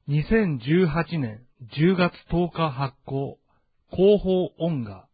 2018年10月10日発行、広報音画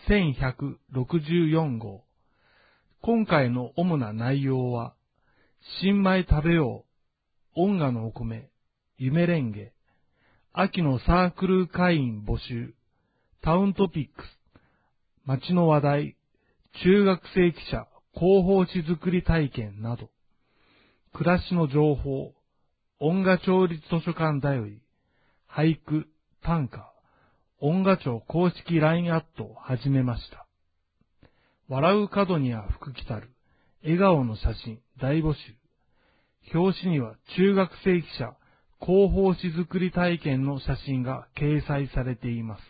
1164号。今回の主な内容は、新米食べよう、音画のお米、夢レンゲ、秋のサークル会員募集、タウントピックス、街の話題、中学生記者広報誌作り体験など、暮らしの情報、音画町立図書館だより、俳句、短歌、音画町公式 LINE アットを始めました。笑う角には福来たる、笑顔の写真大募集。表紙には中学生記者広報誌作り体験の写真が掲載されています。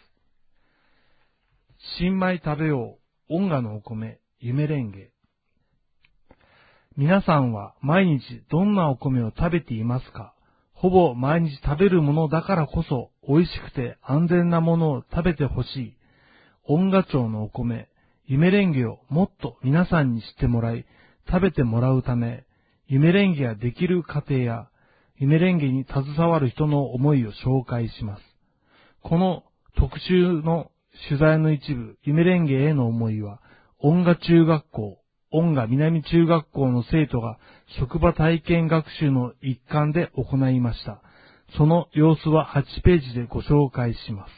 新米食べよう、音画のお米、夢レンゲ。皆さんは毎日どんなお米を食べていますか？ほぼ毎日食べるものだからこそ美味しくて安全なものを食べてほしい。音画町のお米、夢レンゲをもっと皆さんに知ってもらい、食べてもらうため、夢レンゲができる過程や、夢レンゲに携わる人の思いを紹介します。この特集の取材の一部、夢レンゲへの思いは、音画中学校、音画南中学校の生徒が職場体験学習の一環で行いました。その様子は8ページでご紹介します。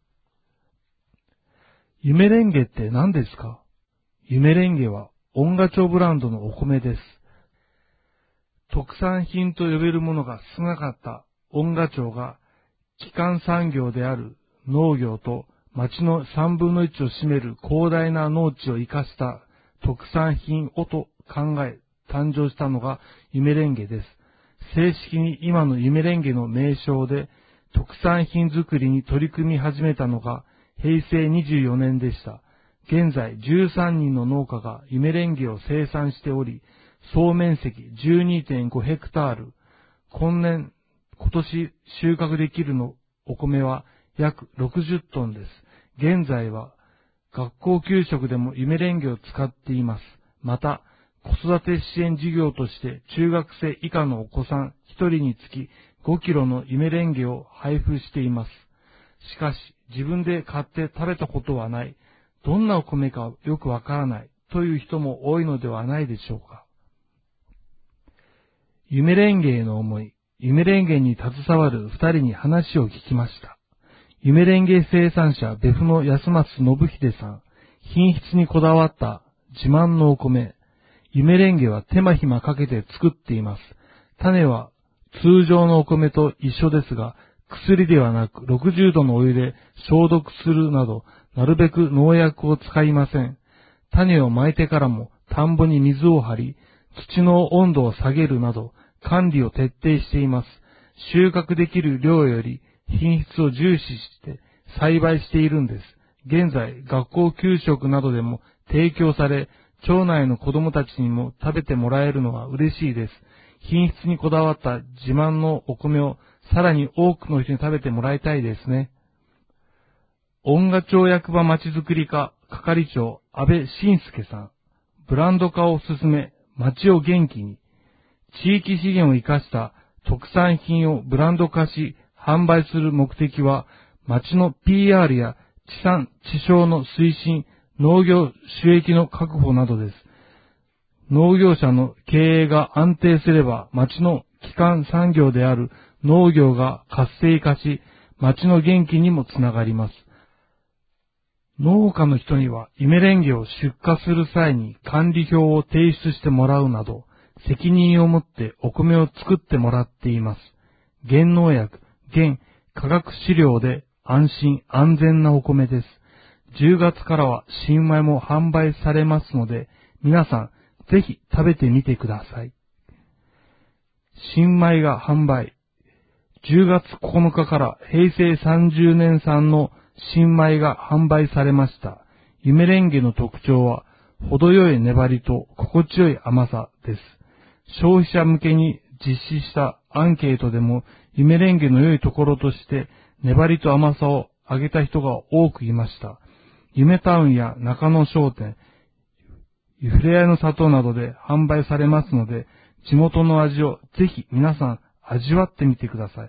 夢レンゲって何ですか？夢レンゲは音画町ブランドのお米です。特産品と呼べるものが少なかった音画町が基幹産業である農業と町の3分の1を占める広大な農地を生かした特産品をと考え誕生したのが夢レンゲです。正式に今の夢レンゲの名称で特産品作りに取り組み始めたのが平成24年でした。現在13人の農家が夢レンゲを生産しており、総面積 12.5 ヘクタール。今年収穫できるのお米は約60トンです。現在は学校給食でも夢レンゲを使っています。また、子育て支援事業として中学生以下のお子さん1人につき5キロの夢レンゲを配布しています。しかし、自分で買って食べたことはない、どんなお米かよくわからないという人も多いのではないでしょうか。夢レンゲへの思い、夢レンゲに携わる2人に話を聞きました。夢レンゲ生産者別府の安松信秀さん、品質にこだわった自慢のお米。夢レンゲは手間暇かけて作っています。種は通常のお米と一緒ですが、薬ではなく60度のお湯で消毒するなど、なるべく農薬を使いません。種をまいてからも田んぼに水を張り、土の温度を下げるなど、管理を徹底しています。収穫できる量より品質を重視して栽培しているんです。現在、学校給食などでも提供され、町内の子供たちにも食べてもらえるのは嬉しいです。品質にこだわった自慢のお米をさらに多くの人に食べてもらいたいですね。音画町役場まちづくり課係長安倍晋介さん。ブランド化を進め、町を元気に。地域資源を生かした特産品をブランド化し、販売する目的は、町の PR や地産地消の推進、農業収益の確保などです。農業者の経営が安定すれば、町の基幹産業である農業が活性化し、町の元気にもつながります。農家の人には、夢レンゲを出荷する際に管理表を提出してもらうなど、責任を持ってお米を作ってもらっています。原農薬、原化学飼料で安心安全なお米です。10月からは新米も販売されますので、皆さんぜひ食べてみてください。新米が販売。10月9日から平成30年産の新米が販売されました。夢レンゲの特徴は、程よい粘りと心地よい甘さです。消費者向けに実施したアンケートでも、夢レンゲの良いところとして、粘りと甘さを挙げた人が多くいました。夢タウンや中野商店、ふれあいの里などで販売されますので、地元の味をぜひ皆さん味わってみてください。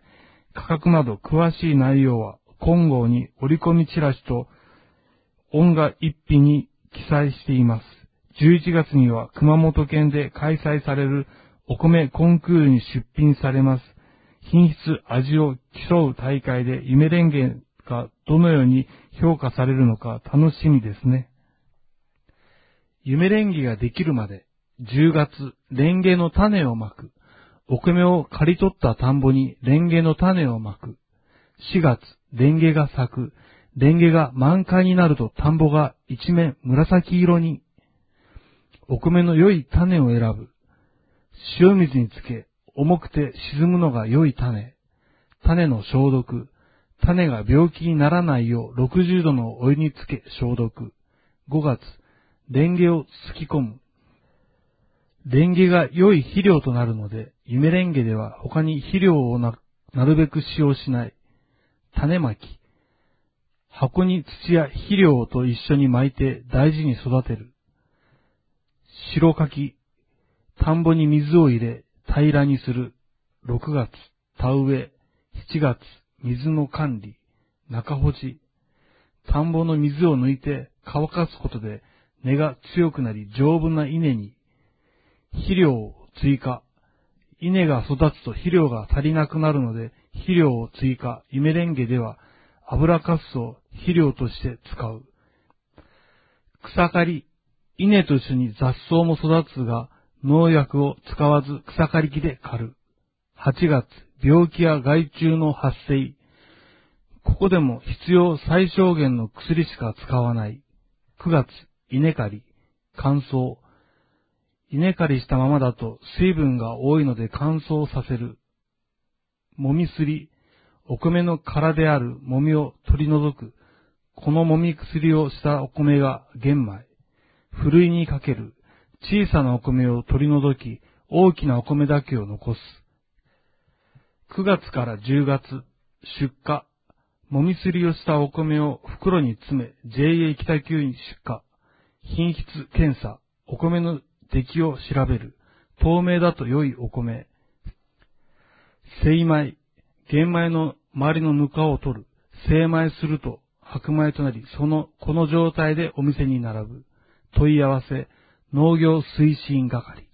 価格など詳しい内容は金剛に折り込みチラシと音画一筆に記載しています。11月には熊本県で開催されるお米コンクールに出品されます。品質、味を競う大会で夢レンゲがどのように評価されるのか楽しみですね。夢レンゲができるまで10月、レンゲの種をまく。お米を刈り取った田んぼにレンゲの種をまく。4月、レンゲが咲く。レンゲが満開になると田んぼが一面紫色に。お米の良い種を選ぶ。塩水につけ、重くて沈むのが良い種。種の消毒。種が病気にならないよう60度のお湯につけ消毒。5月、レンゲをすき込む。レンゲが良い肥料となるので、夢レンゲでは他に肥料をなるべく使用しない。種まき。箱に土や肥料と一緒に巻いて大事に育てる。白かき。田んぼに水を入れ平らにする。6月、田植え。7月、水の管理。中干し。田んぼの水を抜いて乾かすことで根が強くなり丈夫な稲に。肥料を追加。稲が育つと肥料が足りなくなるので肥料を追加。夢レンゲでは油かすを肥料として使う。草刈り。稲と一緒に雑草も育つが農薬を使わず草刈り機で刈る。8月、病気や害虫の発生。ここでも必要最小限の薬しか使わない。9月、稲刈り。乾燥。稲刈りしたままだと水分が多いので乾燥させる。もみすり。お米の殻であるもみを取り除く。このもみ薬をしたお米が玄米。ふるいにかける。小さなお米を取り除き、大きなお米だけを残す。9月から10月、出荷。もみすりをしたお米を袋に詰め、JA 北九に出荷。品質検査。お米の出来を調べる。透明だと良いお米。精米。玄米の周りのぬかを取る。精米すると白米となり、この状態でお店に並ぶ。問い合わせ。農業推進係。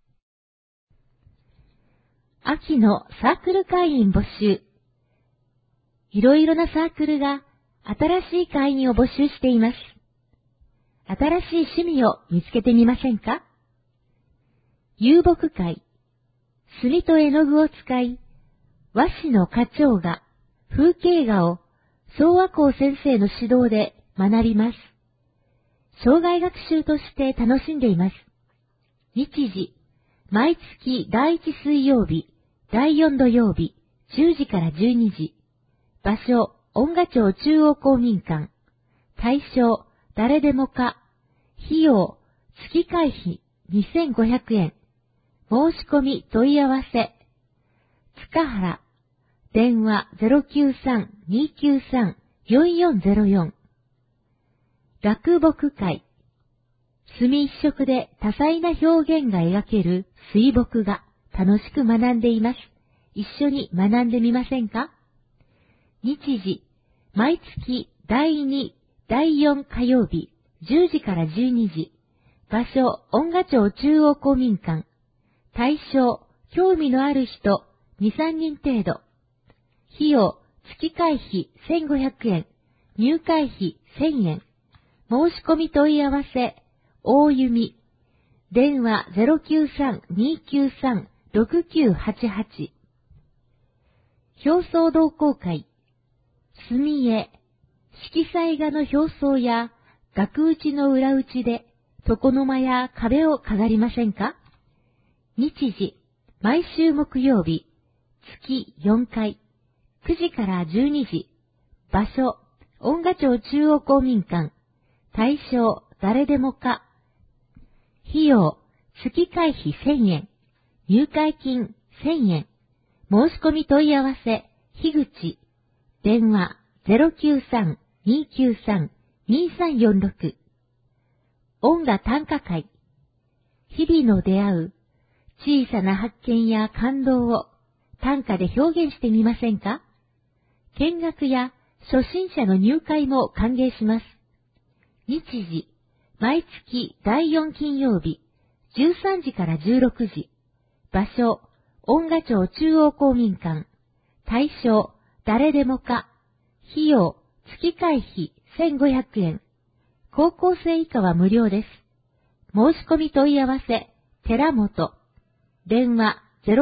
秋のサークル会員募集。いろいろなサークルが新しい会員を募集しています。新しい趣味を見つけてみませんか？遊牧会。墨と絵の具を使い、和紙の花鳥画、風景画を総和光先生の指導で学びます。生涯学習として楽しんでいます。日時、毎月第1水曜日、第4土曜日、10時から12時。場所、音賀町中央公民館。対象、誰でもか。費用、月会費2500円。申し込み問い合わせ。塚原。電話 093-293-4404。落木会。墨一色で多彩な表現が描ける水墨画。楽しく学んでいます。一緒に学んでみませんか？日時、毎月第2、第4火曜日、10時から12時。場所、音賀町中央公民館。対象、興味のある人、2、3人程度。費用、月会費1500円。入会費1000円。申し込み問い合わせ、大弓。電話 093-293-6988。表層同好会。墨絵。色彩画の表層や額縁の裏打ちで床の間や壁を飾りませんか？日時、毎週木曜日、月4回、9時から12時。場所、音賀町中央公民館。対象、誰でもか。費用、月会費1000円。入会金1000円。申し込み問い合わせ、樋口。電話093-293-2346。音賀短歌会。日々の出会う小さな発見や感動を短歌で表現してみませんか？ 見学や初心者の入会も歓迎します。日時、毎月第4金曜日、13時から16時。場所、恩賀町中央公民館。対象、誰でもか。費用、月会費1500円。高校生以下は無料です。申し込み問い合わせ、寺本。電話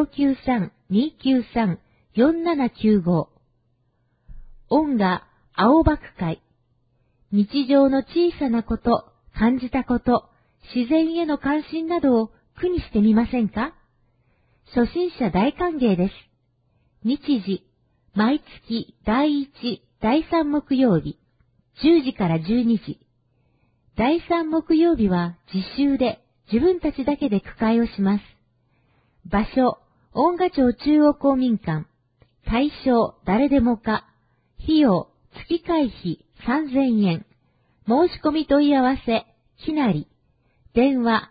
093-293-4795。恩賀青葉区会。日常の小さなこと、感じたこと、自然への関心などを句にしてみませんか？初心者大歓迎です。日時、毎月第1、第3木曜日、10時から12時。第3木曜日は自習で自分たちだけで句会をします。場所、恩賀町中央公民館。対象、誰でもか。費用、月会費3000円。申し込み問い合わせ、きなり。電話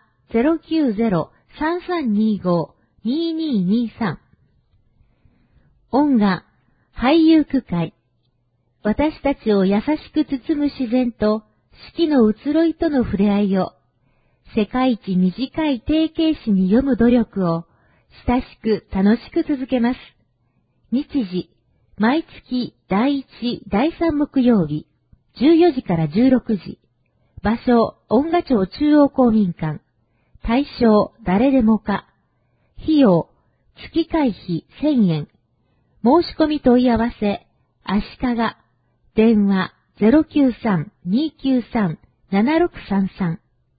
090-3325-2223。恩賀俳優区会。私たちを優しく包む自然と四季の移ろいとの触れ合いを、世界一短い定型詩に読む努力を、親しく楽しく続けます。日時、毎月第1、第3木曜日、14時から16時。場所、恩賀町中央公民館。対象、誰でもか。費用、月会費1000円。申し込み問い合わせ、足利。電話093-293-7633。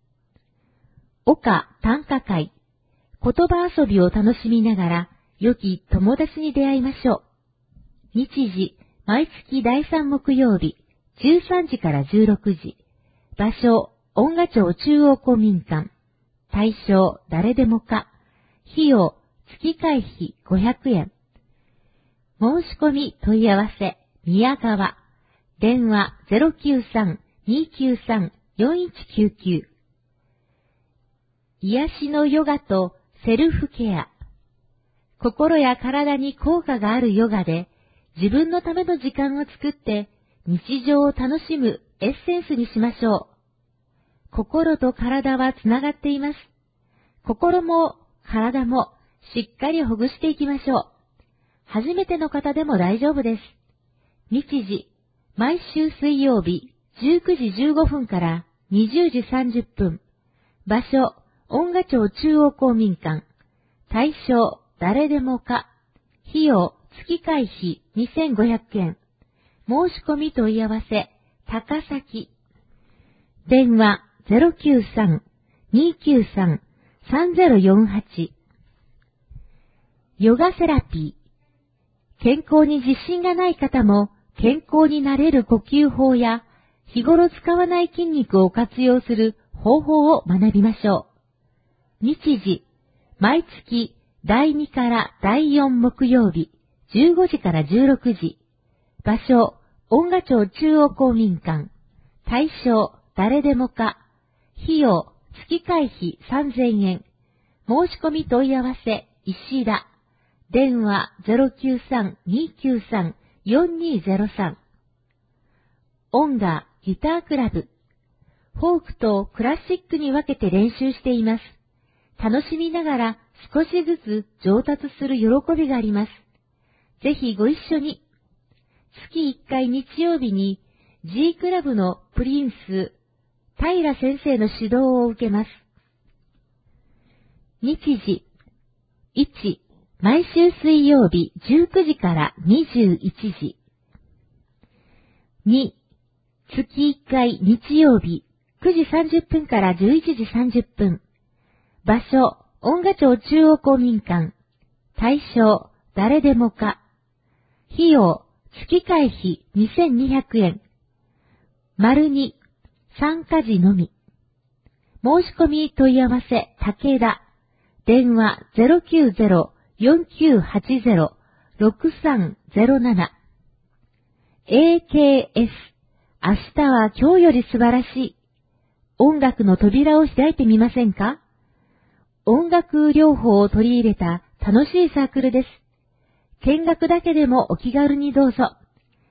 岡短歌会。言葉遊びを楽しみながら、良き友達に出会いましょう。日時、毎月第3木曜日、13時から16時。場所、恩賀町中央公民館。対象、誰でもか。費用、月会費500円。申し込み問い合わせ、宮川。電話093-293-4199。癒しのヨガとセルフケア。心や体に効果があるヨガで、自分のための時間を作って日常を楽しむエッセンスにしましょう。心と体はつながっています。心も体もしっかりほぐしていきましょう。初めての方でも大丈夫です。日時、毎週水曜日19時15分から20時30分。場所、恩賀町中央公民館。対象、誰でもか。費用、月会費2500円。申し込み問い合わせ、高崎。電話093-293-3048。ヨガセラピー。健康に自信がない方も健康になれる呼吸法や日頃使わない筋肉を活用する方法を学びましょう。日時、毎月第2から第4木曜日、15時から16時。場所、恩賀町中央公民館。対象、誰でもか。費用、月会費3000円。申し込み問い合わせ、石田。電話093-293-4203。音楽ギタークラブ。フォークとクラシックに分けて練習しています。楽しみながら少しずつ上達する喜びがあります。ぜひご一緒に。月1回日曜日に G クラブのプリンス、平先生の指導を受けます。日時、1、毎週水曜日19時から21時。2、月1回日曜日9時30分から11時30分。場所、恩賀町中央公民館。対象、誰でもか。費用、月会費2200円。丸2、参加時のみ。申し込み問い合わせ、武田。電話090-4980-6307。AKS。明日は今日より素晴らしい。音楽の扉を開いてみませんか？音楽療法を取り入れた楽しいサークルです。見学だけでもお気軽にどうぞ。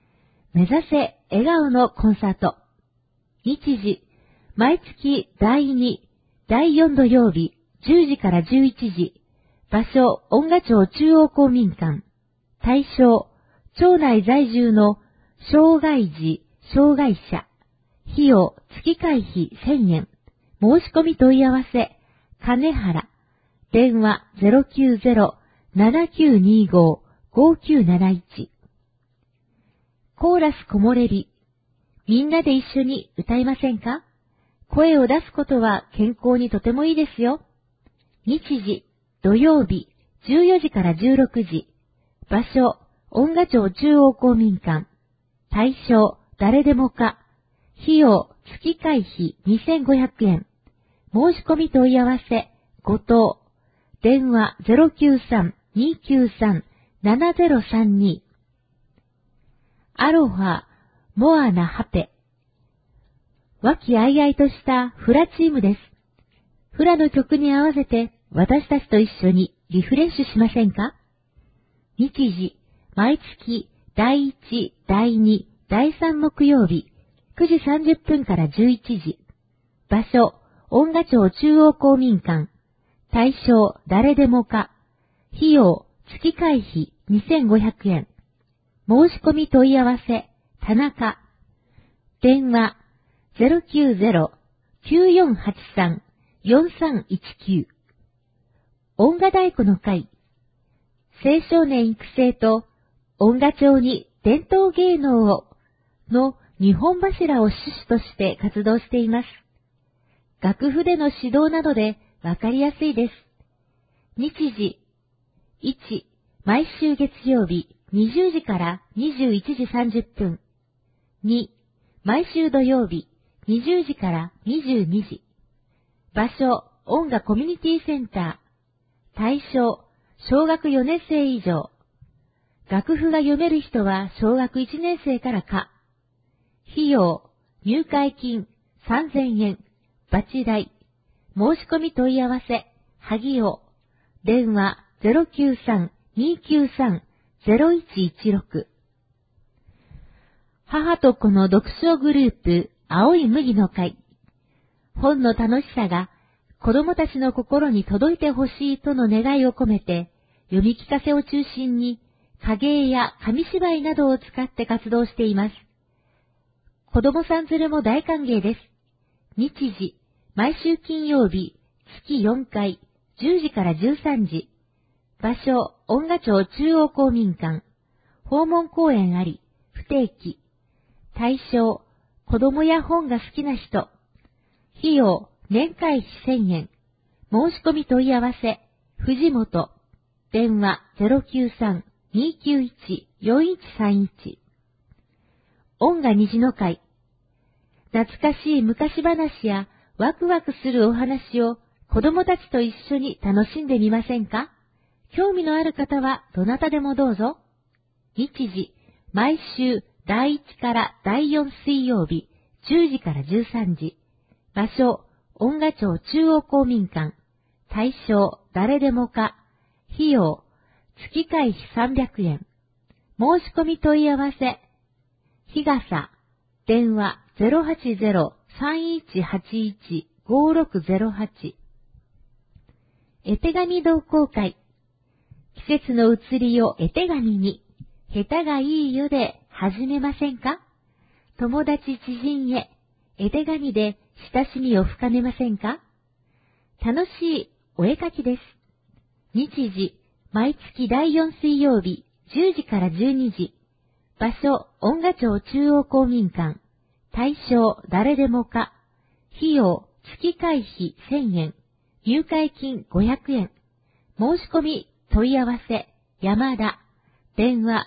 目指せ笑顔のコンサート。日時、毎月第2、第4土曜日、10時から11時。場所、音賀町中央公民館。対象、町内在住の障害児、障害者。費用、月会費1000円。申し込み問い合わせ、金原。電話 090-7925-5971。コーラス木漏れ日。みんなで一緒に歌いませんか？声を出すことは健康にとてもいいですよ。日時、土曜日、14時から16時。場所、音賀町中央公民館。対象、誰でもか。費用、月会費2500円。申し込み問い合わせ、後藤。電話 093-293-7032。アロハ、モアナハペ。和気あいあいとしたフラチームです。フラの曲に合わせて私たちと一緒にリフレッシュしませんか？日時、毎月第1、第2、第3木曜日、9時30分から11時。場所、音賀町中央公民館。対象、誰でもか。費用、月会費2500円。申し込み問い合わせ、田中。電話、090-9483-4319。音賀太鼓の会。青少年育成と音賀町に伝統芸能をの2本柱を主旨として活動しています。楽譜での指導などでわかりやすいです。日時、1、毎週月曜日20時から21時30分。2、毎週土曜日20時から22時。場所、音賀コミュニティセンター。対象、小学4年生以上。楽譜が読める人は小学1年生からか。費用、入会金3000円。バチ代。申し込み問い合わせ、萩尾。電話 093-293-0116。母と子の読書グループ、青い麦の会。本の楽しさが子供たちの心に届いてほしいとの願いを込めて、読み聞かせを中心に影絵や紙芝居などを使って活動しています。子供さん連れも大歓迎です。日時、毎週金曜日、月4回、10時から13時。場所、音賀町中央公民館。訪問公演あり、不定期。対象、子供や本が好きな人。費用、年会費1000円。申し込み問い合わせ、藤本。電話 093-291-4131。音賀虹の会。懐かしい昔話やワクワクするお話を子供たちと一緒に楽しんでみませんか？興味のある方はどなたでもどうぞ。日時、毎週第1から第4水曜日、10時から13時。場所、音賀町中央公民館。対象、誰でもか。費用、月会費300円。申し込み問い合わせ。日傘。電話080-3181-5608。絵手紙同好会。季節の移りを絵手紙に、下手がいいよで始めませんか？友達知人へ、絵手紙で親しみを深めませんか？楽しいお絵描きです。日時、毎月第4水曜日、10時から12時。場所、音賀町中央公民館。対象、誰でもか。費用、月会費1000円。入会金500円。申し込み、問い合わせ、山田。電話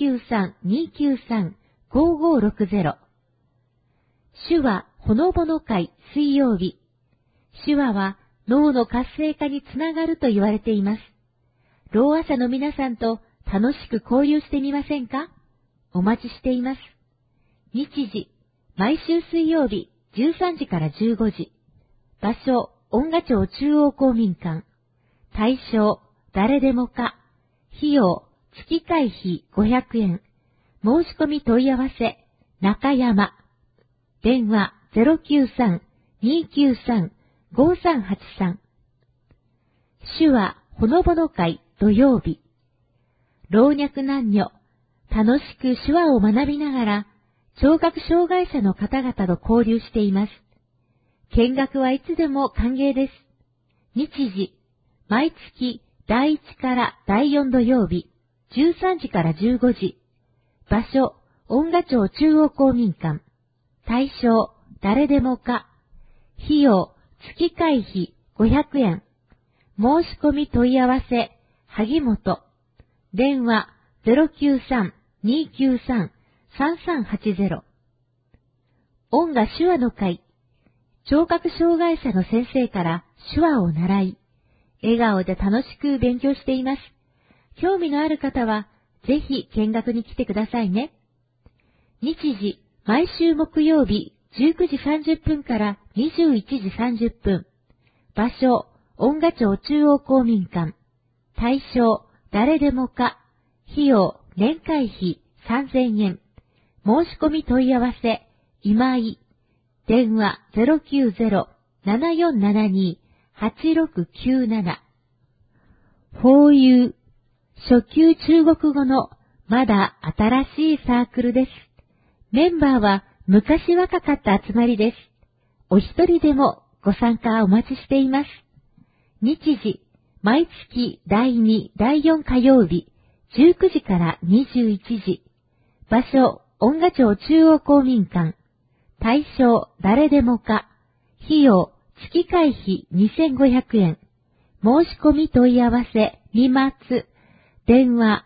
093-293-5560。手話、ほのぼの会、水曜日。手話は脳の活性化につながると言われています。ろうあ者の皆さんと楽しく交流してみませんか？お待ちしています。日時、毎週水曜日13時から15時。場所、音賀町中央公民館。対象、誰でもか。費用、月会費500円。 申し込み問い合わせ、中山。電話093-293-5383。手話ほのぼの会土曜日。老若男女、楽しく手話を学びながら、聴覚障害者の方々と交流しています。見学はいつでも歓迎です。日時、毎月第1から第4土曜日、13時から15時。場所、恩賀町中央公民館。対象、誰でもか。費用、月会費500円。申し込み問い合わせ、萩本。電話093-293-3380。恩賀手話の会。聴覚障害者の先生から手話を習い、笑顔で楽しく勉強しています。興味のある方は、ぜひ見学に来てくださいね。日時、毎週木曜日19時30分から21時30分。場所、恩賀町中央公民館。対象、誰でもか。費用、年会費3000円。申し込み問い合わせ、今井。電話090-7472-8697。フォーユー。初級中国語のまだ新しいサークルです。メンバーは昔若かった集まりです。お一人でもご参加お待ちしています。日時、毎月第2、第4火曜日、19時から21時。場所、恩賀町中央公民館。対象、誰でもか。費用、月会費2500円。申し込み問い合わせ、未末。電話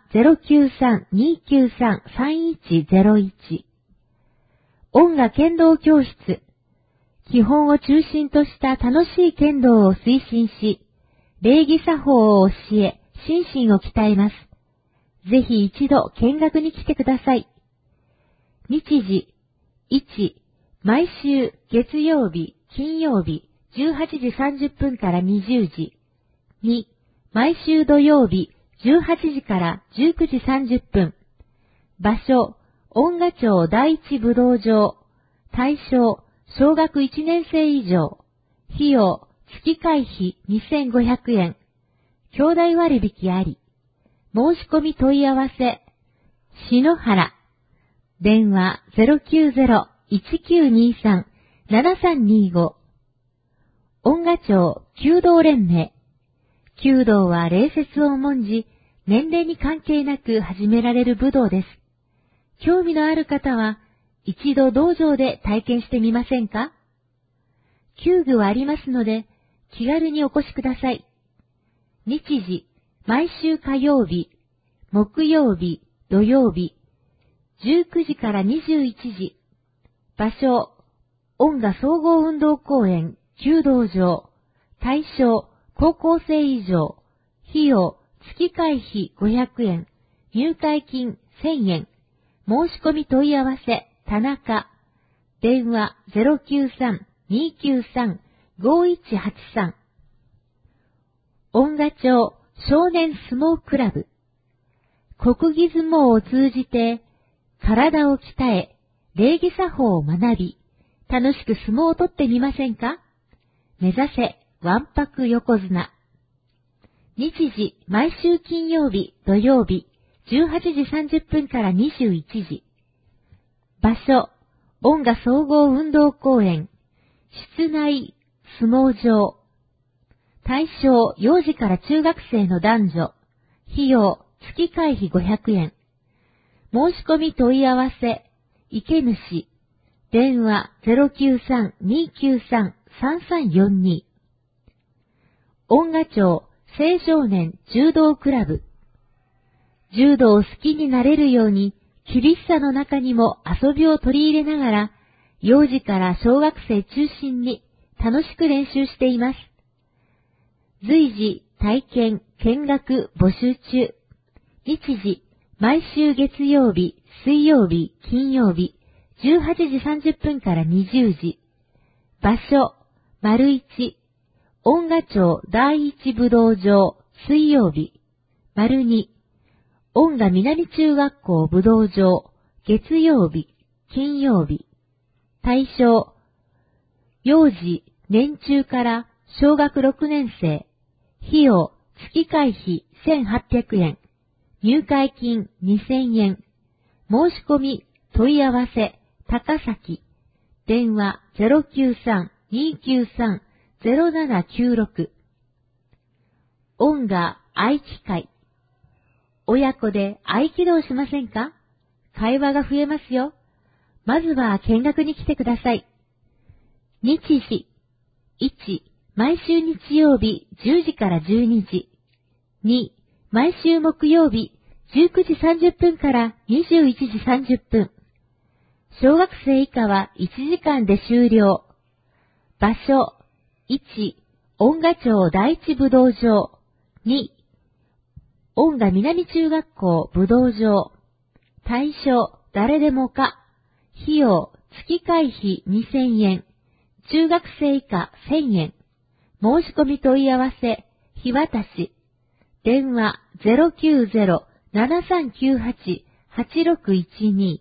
093-293-3101。音楽剣道教室。基本を中心とした楽しい剣道を推進し、礼儀作法を教え、心身を鍛えます。ぜひ一度見学に来てください。日時、1、毎週月曜日、金曜日、18時30分から20時。2、毎週土曜日、18時から19時30分。場所、恩賀町第一武道場。対象、小学1年生以上。費用、月会費2500円。兄弟割引あり。申し込み問い合わせ。篠原。電話090-1923-7325。恩賀町弓道連盟。弓道は礼節を重んじ、年齢に関係なく始められる武道です。興味のある方は、一度道場で体験してみませんか？弓具はありますので、気軽にお越しください。日時、毎週火曜日、木曜日、土曜日、19時から21時。場所、恩賀総合運動公園、弓道場。対象、高校生以上。費用、月会費500円。入会金1000円。申し込み問い合わせ、田中。電話093-293-5183。恩賀町少年相撲クラブ。国技相撲を通じて、体を鍛え、礼儀作法を学び、楽しく相撲を取ってみませんか？目指せ、わんぱく横綱。日時、毎週金曜日、土曜日、18時30分から21時。場所、恩賀総合運動公園、室内相撲場。対象、幼児から中学生の男女。費用、月会費500円。申し込み問い合わせ、池主。電話093-293-3342。恩賀町青少年柔道クラブ。柔道を好きになれるように、厳しさの中にも遊びを取り入れながら、幼児から小学生中心に楽しく練習しています。随時、体験、見学、募集中。日時、毎週月曜日、水曜日、金曜日、18時30分から20時。場所、丸一、恩賀町第一武道場、水曜日。丸二、恩賀南中学校武道場、 月曜日、金曜日。対象、幼児、年中から小学6年生。費用、月会費1800円。入会金2000円。申し込み、問い合わせ、高崎。電話093-293-0796。音楽合気会。親子で合気道しませんか？会話が増えますよ。まずは見学に来てください。日時。1、毎週日曜日10時から12時。2、毎週木曜日19時30分から21時30分。小学生以下は1時間で終了。場所。1、音楽町第一武道場。2、音楽南中学校武道場。対象、誰でもか。費用、月会費2000円。中学生以下1000円。申し込み問い合わせ、日渡し。電話090-7398-8612。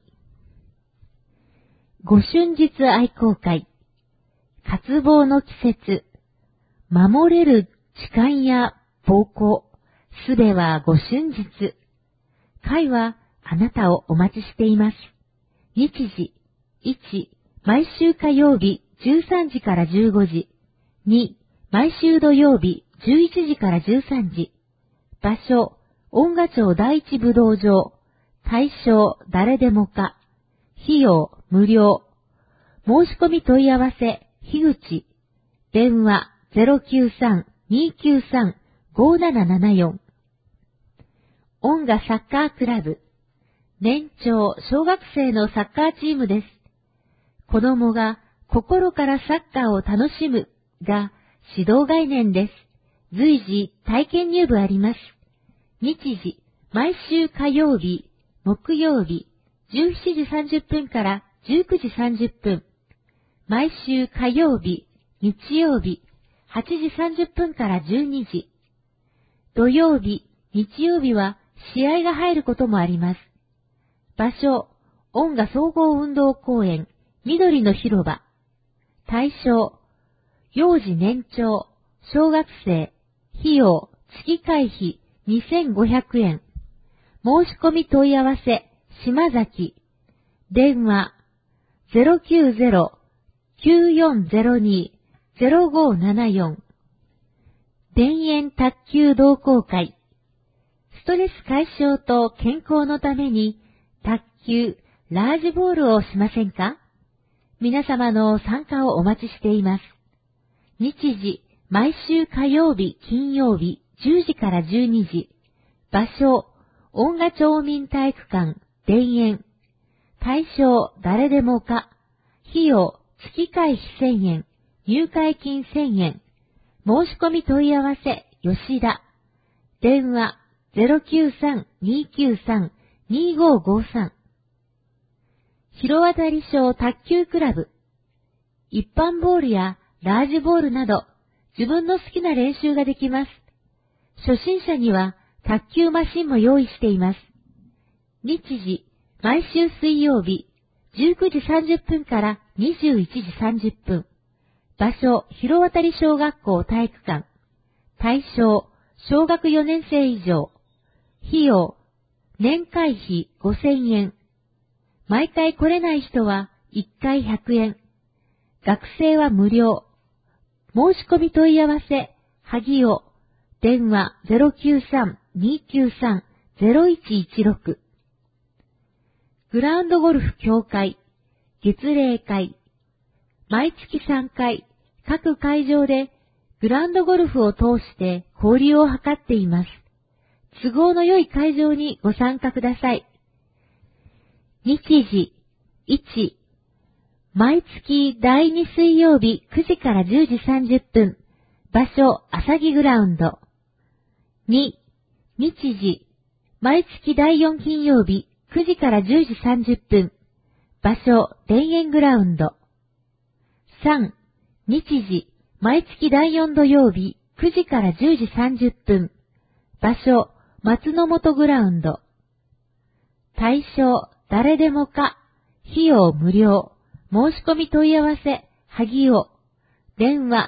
ご春日愛好会。渇望の季節。守れる痴漢や暴行。すべはご春日。会はあなたをお待ちしています。日時。1、毎週火曜日13時から15時。2、毎週土曜日11時から13時。場所、音楽町第一武道場。対象、誰でもか。費用、無料。申し込み問い合わせ、樋口。電話093-293-5774。音楽サッカークラブ。年長、小学生のサッカーチームです。子供が心からサッカーを楽しむが指導概念です。随時体験入部あります。日時、毎週火曜日、木曜日、17時30分から19時30分。毎週火曜日、日曜日、8時30分から12時。土曜日、日曜日は試合が入ることもあります。場所、音楽総合運動公園、緑の広場。対象、幼児年長、小学生、費用、月会費2500円。申し込み問い合わせ、島崎。電話、090-9402-0574。田園卓球同好会。ストレス解消と健康のために、卓球、ラージボールをしませんか？皆様の参加をお待ちしています。日時、毎週火曜日、金曜日、10時から12時。場所、音楽町民体育館、田園。対象、誰でもか。費用、月会費1000円。入会金1000円。申し込み問い合わせ、吉田。電話、093-293-2553。広渡り小卓球クラブ。一般ボールやラージボールなど、自分の好きな練習ができます。初心者には卓球マシンも用意しています。日時、毎週水曜日、19時30分から21時30分。場所、広渡り小学校体育館。対象、小学4年生以上。費用、年会費5000円。毎回来れない人は1回100円。学生は無料。申し込み問い合わせ、萩尾。電話093-293-0116。グラウンドゴルフ協会、月例会。毎月3回、各会場でグラウンドゴルフを通して交流を図っています。都合の良い会場にご参加ください。日時、1、毎月第2水曜日9時から10時30分、場所、朝木グラウンド。2、日時、毎月第4金曜日9時から10時30分、場所、田園グラウンド。3、日時、毎月第4土曜日9時から10時30分、場所、松の本グラウンド。対象、 誰でもか、費用無料、申し込み問い合わせ、萩尾、電話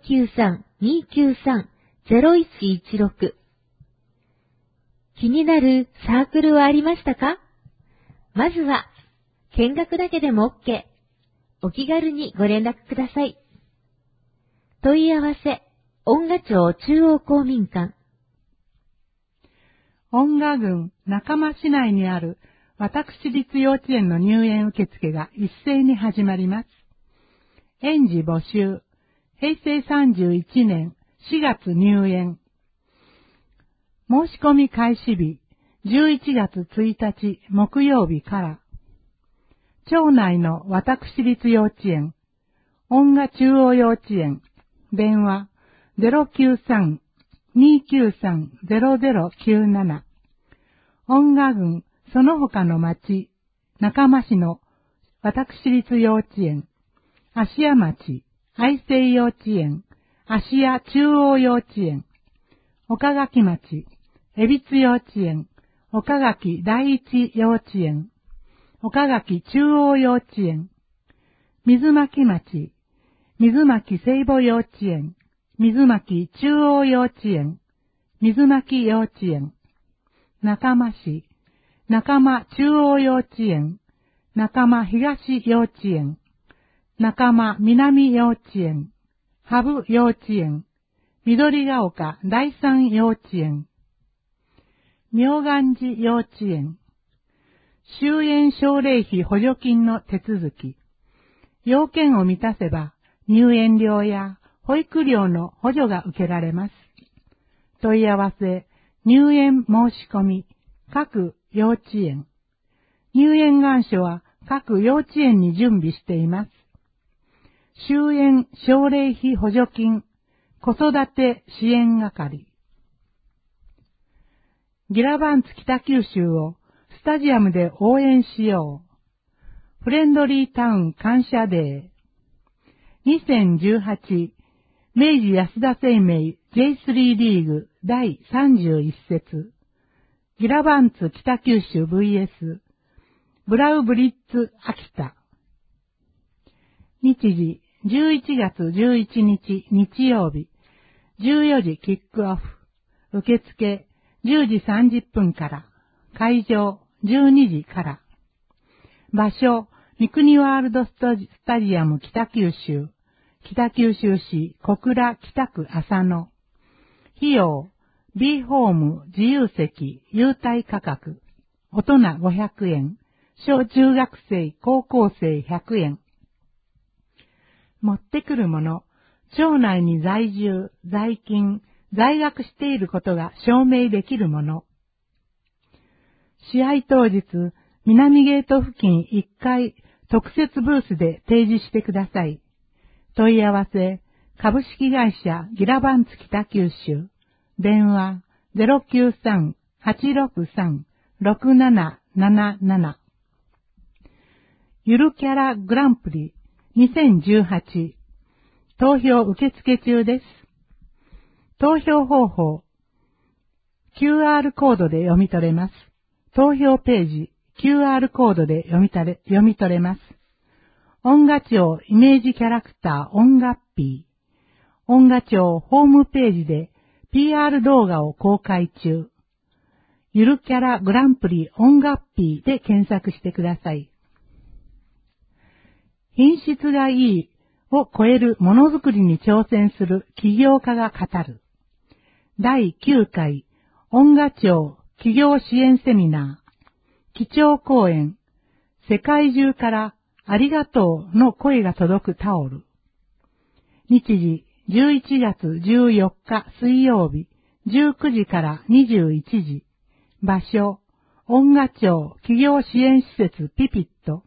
093-293-0116。気になるサークルはありましたか？まずは、見学だけでも OK。お気軽にご連絡ください。問い合わせ、恩賀町中央公民館。 恩賀郡中間市内にある私立幼稚園の入園受付が一斉に始まります。園児募集。平成31年4月入園。申し込み開始日11月1日木曜日から。町内の私立幼稚園、恩賀中央幼稚園、電話 093-293-0097。恩賀郡その他の町、中間市の私立幼稚園、芦屋町、愛生幼稚園、芦屋中央幼稚園、岡垣町、恵比寿幼稚園、岡垣第一幼稚園、岡垣中央幼稚園、水巻町、水巻聖母幼稚園、水巻中央幼稚園、水巻幼稚園、中間市、中間中央幼稚園、中間東幼稚園、中間南幼稚園、羽生幼稚園、緑が丘第三幼稚園、妙願寺幼稚園、終園奨励費補助金の手続き。要件を満たせば入園料や保育料の補助が受けられます。問い合わせ、入園申し込み、各幼稚園。入園願書は各幼稚園に準備しています。終園奨励費補助金、子育て支援係。ギラバンツ北九州をスタジアムで応援しよう。フレンドリータウン感謝デー。2018明治安田生命 J3 リーグ第31節。ギラバンツ北九州 vs ブラウブリッツ秋田。日時11月11日日曜日14時キックオフ。受付10時30分から。会場12時から。場所、三国ワールドスタジアム北九州、北九州市小倉北区浅野。費用、B ホーム自由席優待価格。大人500円、小中学生高校生100円。持ってくるもの、町内に在住、在勤、在学していることが証明できるもの。試合当日、南ゲート付近1階特設ブースで提示してください。問い合わせ、株式会社ギラバンツ北九州。電話 093-863-6777。ゆるキャラグランプリ2018。投票受付中です。投票方法。QR コードで読み取れます。投票ページ、QR コードで読み取れます。恩賀町イメージキャラクター恩賀っぴー。恩賀町ホームページで PR 動画を公開中。ゆるキャラグランプリ恩賀っぴーで検索してください。品質がいいを超えるものづくりに挑戦する起業家が語る。第9回恩賀町企業支援セミナー、基調講演、世界中からありがとうの声が届くタオル。日時、11月14日水曜日、19時から21時。場所、恩賀町企業支援施設ピピット。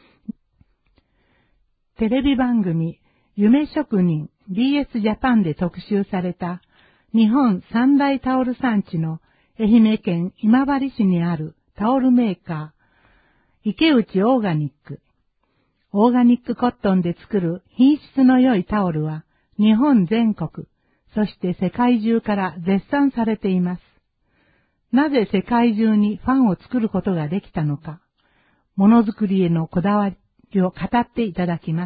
テレビ番組、夢職人 BS ジャパンで特集された日本三大タオル産地の愛媛県今治市にあるタオルメーカー、池内オーガニック。オーガニックコットンで作る品質の良いタオルは日本全国、そして世界中から絶賛されています。なぜ世界中にファンを作ることができたのか。 ものづくりへのこだわりを語っていただきます。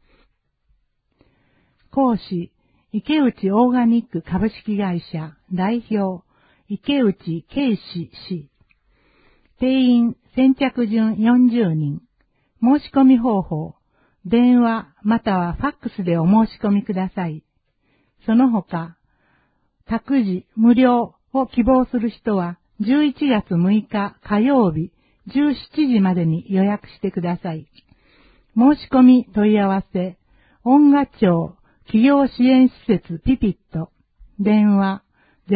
講師、池内オーガニック株式会社代表、池内圭司氏。定員先着順40人。申し込み方法、電話またはファックスでお申し込みください。その他、託児無料を希望する人は11月6日火曜日17時までに予約してください。申し込み問い合わせ、恩賀町企業支援施設ピピット、電話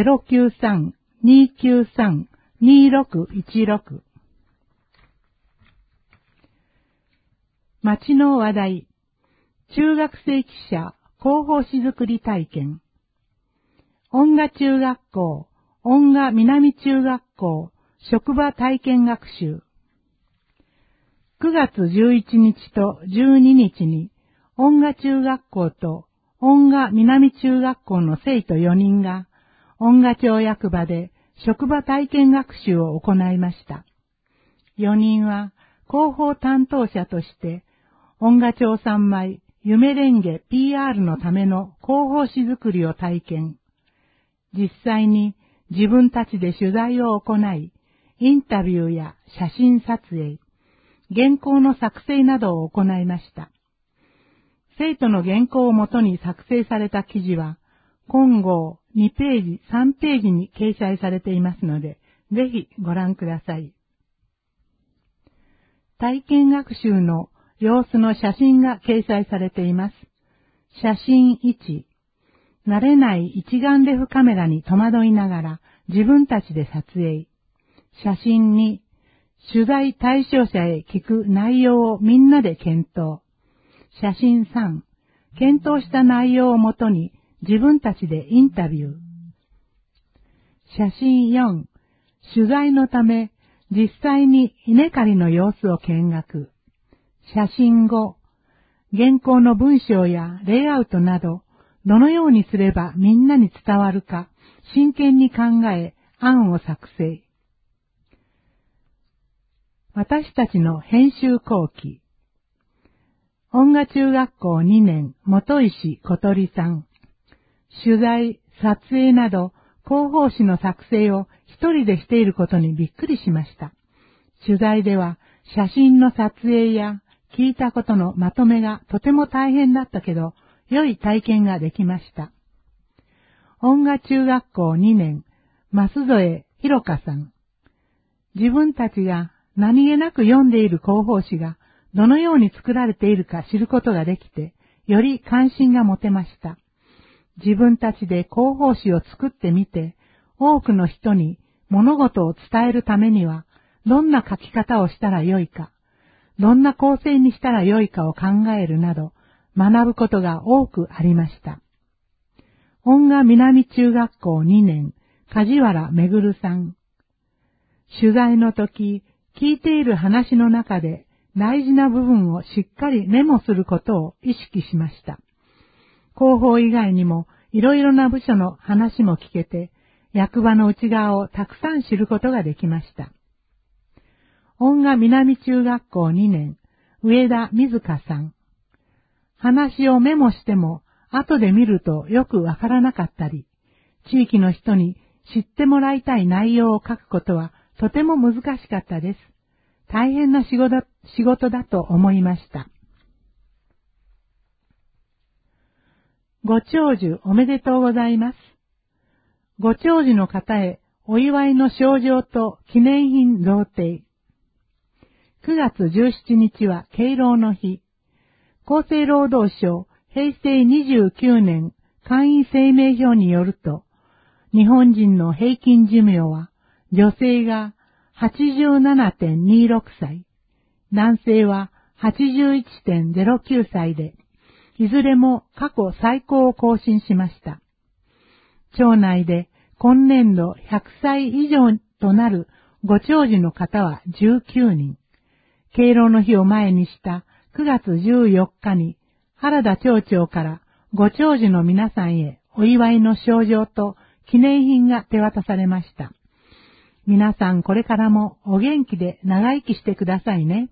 093-293-2616。町の話題、中学生記者広報誌作り体験。恩賀中学校、恩賀南中学校、職場体験学習。9月11日と12日に、恩賀中学校と恩賀南中学校の生徒4人が、恩賀町役場で職場体験学習を行いました。4人は広報担当者として、恩賀町産米夢レンゲ PR のための広報誌作りを体験。実際に自分たちで取材を行い、インタビューや写真撮影、原稿の作成などを行いました。生徒の原稿をもとに作成された記事は、今号2ページ、3ページに掲載されていますので、ぜひご覧ください。体験学習の様子の写真が掲載されています。写真1、慣れない一眼レフカメラに戸惑いながら自分たちで撮影。写真2、取材対象者へ聞く内容をみんなで検討。写真3、検討した内容をもとに自分たちでインタビュー。写真4、取材のため実際に稲刈りの様子を見学。写真5、原稿の文章やレイアウトなど、どのようにすればみんなに伝わるか、真剣に考え、案を作成。私たちの編集後期。恩賀中学校2年、元石小鳥さん。取材、撮影など、広報誌の作成を一人でしていることにびっくりしました。取材では、写真の撮影や、聞いたことのまとめがとても大変だったけど、良い体験ができました。恩賀中学校2年、増添弘香さん。自分たちが何気なく読んでいる広報誌がどのように作られているか知ることができて、より関心が持てました。自分たちで広報誌を作ってみて、多くの人に物事を伝えるためには、どんな書き方をしたらよいか、どんな構成にしたらよいかを考えるなど、学ぶことが多くありました。恩賀南中学校2年、梶原めぐるさん。取材の時、聞いている話の中で大事な部分をしっかりメモすることを意識しました。広報以外にもいろいろな部署の話も聞けて、役場の内側をたくさん知ることができました。恩賀南中学校2年、上田瑞香さん。話をメモしても、後で見るとよくわからなかったり、地域の人に知ってもらいたい内容を書くことはとても難しかったです。大変な仕事だと思いました。ご長寿おめでとうございます。ご長寿の方へお祝いの賞状と記念品贈呈。9月17日は敬老の日。厚生労働省平成29年簡易声明表によると、日本人の平均寿命は女性が 87.26 歳、男性は 81.09 歳で、いずれも過去最高を更新しました。町内で今年度100歳以上となるご長寿の方は19人。敬老の日を前にした9月14日に原田町長からご長寿の皆さんへお祝いの賞状と記念品が手渡されました。 皆さんこれからもお元気で長生きしてくださいね。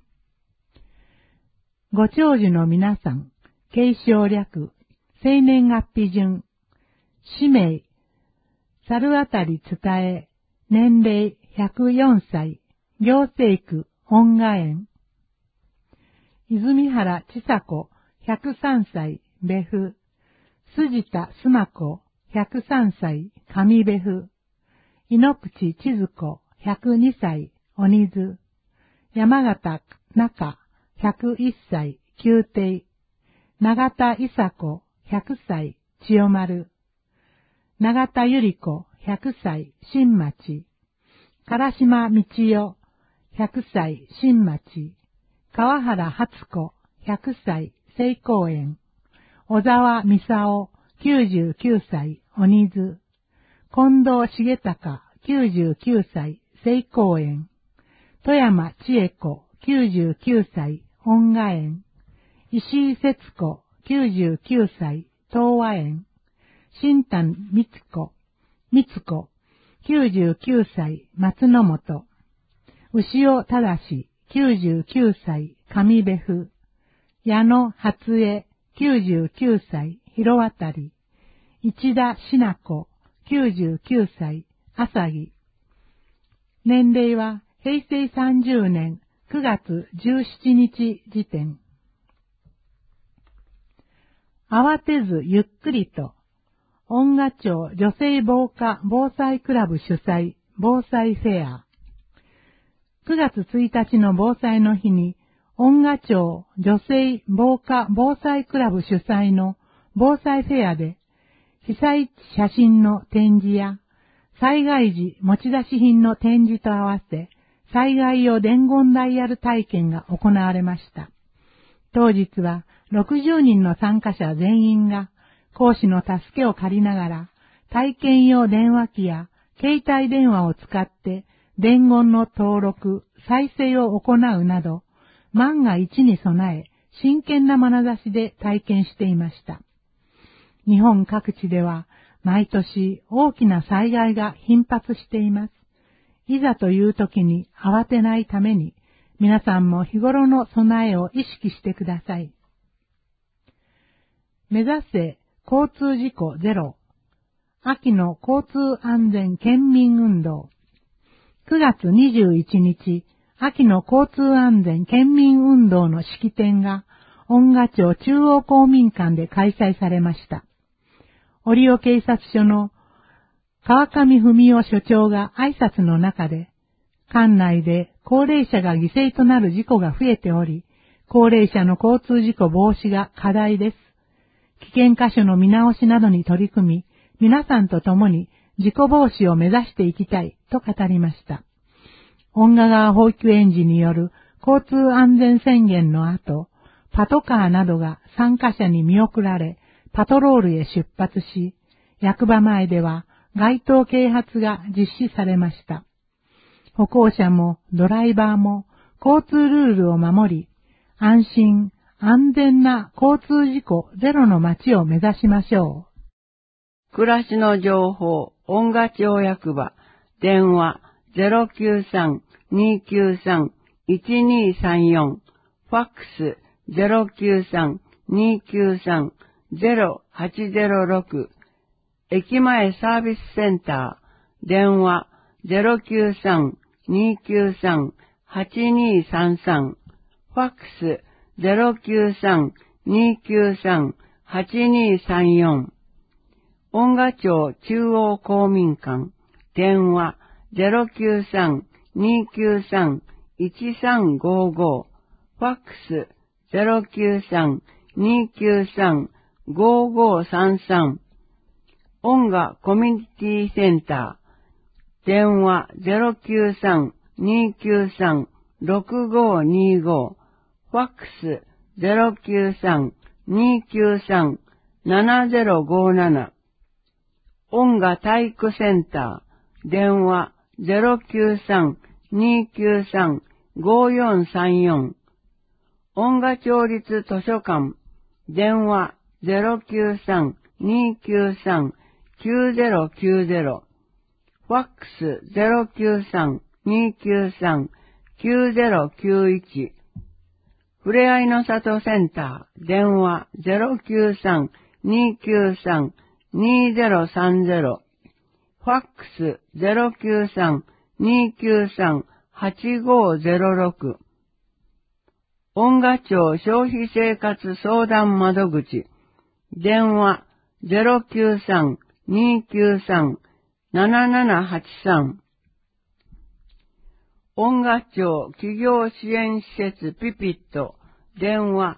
ご長寿の皆さん、継承略、生年月日順、氏名、猿あたり伝え、年齢104歳、行政区、本賀園。泉原千佐子、103歳、別府。筋田須磨子、103歳、上別府。井ノ口千鶴子、102歳、鬼津。山形中、101歳、宮廷。永田伊佐子、100歳、千代丸。永田百合子、100歳、新町。唐島道代、100歳、新町。川原初子、100歳、聖公園。小沢美沙99歳、鬼津。近藤重隆、99歳、聖公園。富山千恵子、99歳、本賀園。石井節子、99歳、東和園。新丹光子、99歳、松の本。牛尾忠、99歳、上別府。矢野初江、99歳、広渡り。市田しな子、99歳、朝木。年齢は平成30年9月17日時点。慌てずゆっくりと、恩賀町女性防火防災クラブ主催防災フェア。9月1日の防災の日に、恩賀町女性防火防災クラブ主催の防災フェアで、被災地写真の展示や、災害時持ち出し品の展示と合わせ、災害用伝言ダイヤル体験が行われました。当日は60人の参加者全員が講師の助けを借りながら体験用電話機や携帯電話を使って伝言の登録、再生を行うなど万が一に備え真剣な眼差しで体験していました。日本各地では毎年大きな災害が頻発しています。いざという時に慌てないために皆さんも日頃の備えを意識してください。目指せ交通事故ゼロ。秋の交通安全県民運動。9月21日、秋の交通安全県民運動の式典が、恩賀町中央公民館で開催されました。折尾警察署の川上文夫署長が挨拶の中で、館内で高齢者が犠牲となる事故が増えており、高齢者の交通事故防止が課題です。危険箇所の見直しなどに取り組み、皆さんと共に事故防止を目指していきたいと語りました。恩賀川保育園児による交通安全宣言の後、パトカーなどが参加者に見送られ、パトロールへ出発し、役場前では街頭啓発が実施されました。歩行者もドライバーも交通ルールを守り、安心、安全な交通事故ゼロの街を目指しましょう。暮らしの情報、恩賀町役場、電話 093-293-1234、ファックス 093-293-0806、駅前サービスセンター、電話 093-293-8233、ファックス 093-293-8234、恩賀町中央公民館、電話 093-293-1355、ファックス 093-293-5533、恩賀コミュニティセンター、電話 093-293-6525、ファックス 093-293-7057、恩賀体育センター、電話 093-293-5434、恩賀町立図書館、電話 093-293-9090、フファックス 093-293-9091。ふれあいの里センター、電話 093-293-2030。ファックス 093-293-8506。音楽庁消費生活相談窓口、電話 093-293-7783。音楽庁企業支援施設ピピット、電話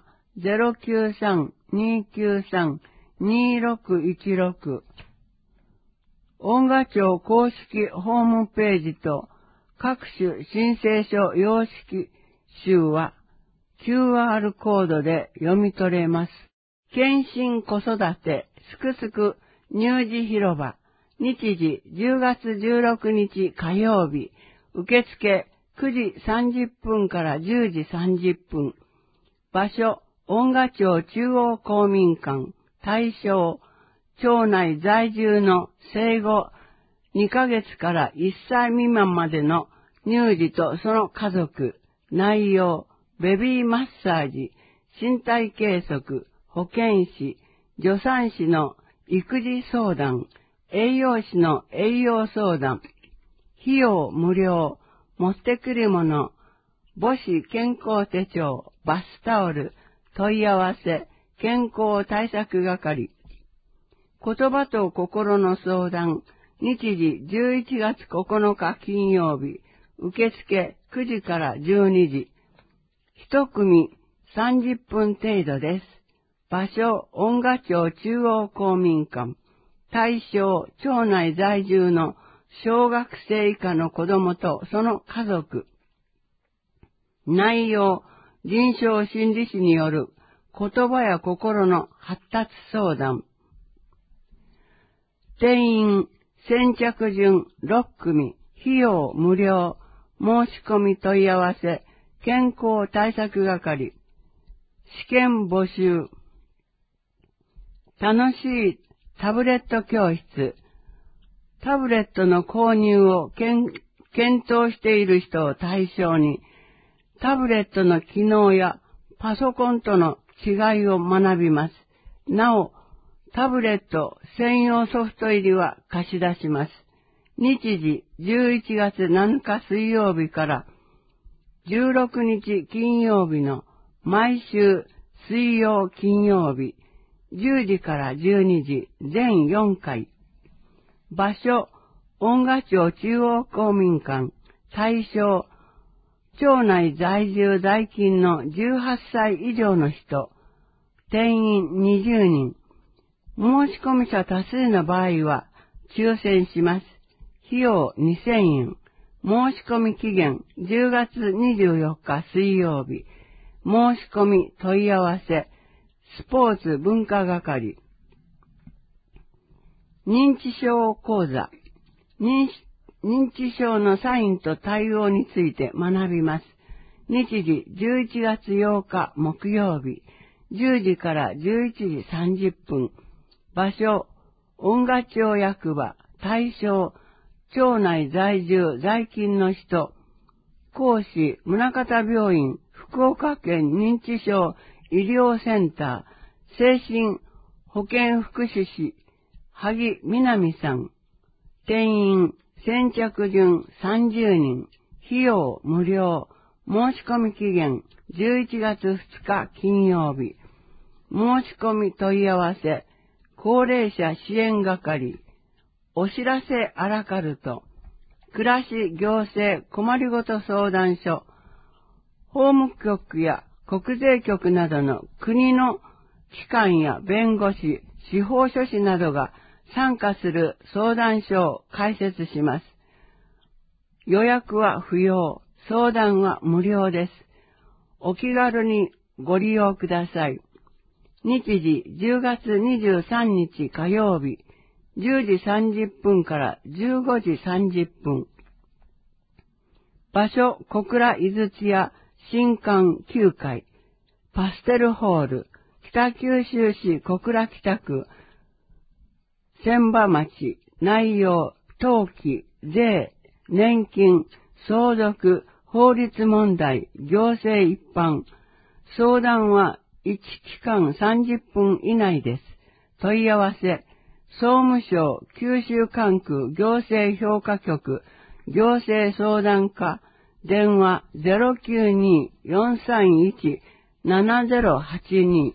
093-293-2616。音楽庁公式ホームページと各種申請書様式集は QR コードで読み取れます。健診子育てすくすく乳児広場、日時10月16日火曜日、受付9時30分から10時30分。場所、音楽庁中央公民館。対象、町内在住の生後2ヶ月から1歳未満までの乳児とその家族。内容、ベビーマッサージ、身体計測、保健師、助産師の育児相談、栄養士の栄養相談。費用無料。持ってくるもの、母子健康手帳、バスタオル、問い合わせ、健康対策係。言葉と心の相談、日時11月9日金曜日、受付9時から12時。一組30分程度です。場所、音楽庁中央公民館。対象、町内在住の小学生以下の子供とその家族。内容、臨床心理士による言葉や心の発達相談。定員、先着順6組、費用無料、申し込み問い合わせ、健康対策係。試験募集。楽しいタブレット教室。タブレットの購入を検討している人を対象に、タブレットの機能やパソコンとの違いを学びます。なお、タブレット専用ソフト入りは貸し出します。日時11月7日水曜日から16日金曜日の毎週水曜金曜日、10時から12時、全4回。場所、音楽庁中央公民館。対象、町内在住在勤の18歳以上の人。定員20人。申し込み者多数の場合は抽選します。費用2000円。申し込み期限10月24日水曜日。申し込み問い合わせ、スポーツ文化係。認知症講座。認知症のサインと対応について学びます。日時11月8日木曜日、10時から11時30分。場所、音楽庁役場。対象、町内在住在勤の人。講師、宗像病院、福岡県認知症医療センター、精神保健福祉士、萩みなみさん。定員、先着順30人。費用無料。申し込み期限11月2日金曜日。申し込み問い合わせ、高齢者支援係。お知らせアラカルト。暮らし行政困りごと相談所。法務局や国税局などの国の機関や弁護士、司法書士などが参加する相談所を開設します。予約は不要、相談は無料です。お気軽にご利用ください。日時10月23日火曜日、10時30分から15時30分。場所、小倉井筒屋新館9階、パステルホール、北九州市小倉北区、千葉町、内容、冬季、 税、年金、相続、法律問題、行政一般。相談は1期間30分以内です。問い合わせ、総務省九州管区行政評価局行政相談課電話 092-431-7082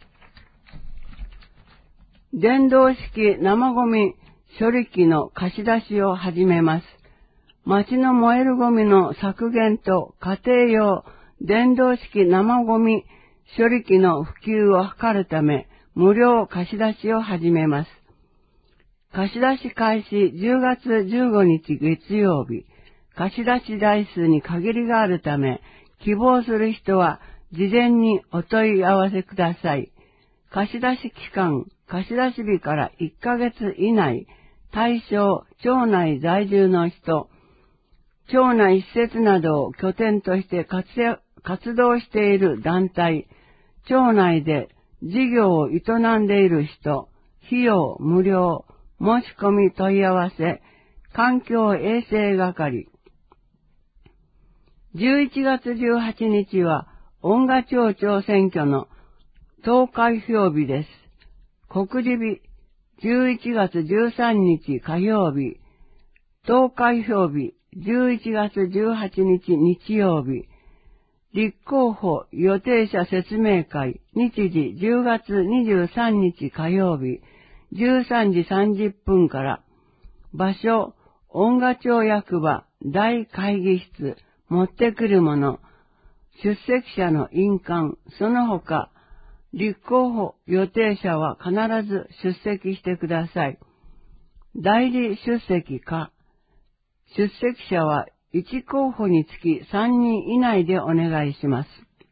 電動式生ゴミ処理機の貸し出しを始めます。町の燃えるゴミの削減と家庭用電動式生ゴミ処理機の普及を図るため無料貸し出しを始めます。貸し出し開始10月15日月曜日。貸し出し台数に限りがあるため、希望する人は事前にお問い合わせください。貸し出し期間、貸し出し日から1ヶ月以内、対象、町内在住の人、町内施設などを拠点として活動している団体、町内で事業を営んでいる人、費用無料、申し込み問い合わせ、環境衛生係。11月18日は、恩賀町長選挙の投開票日です。告示日、11月13日火曜日、投開票日、11月18日日曜日、立候補予定者説明会、日時10月23日火曜日、13時30分から、場所、恩賀町役場、大会議室、持ってくるもの、出席者の印鑑、その他、立候補予定者は必ず出席してください。代理出席か、出席者は1候補につき3人以内でお願いします。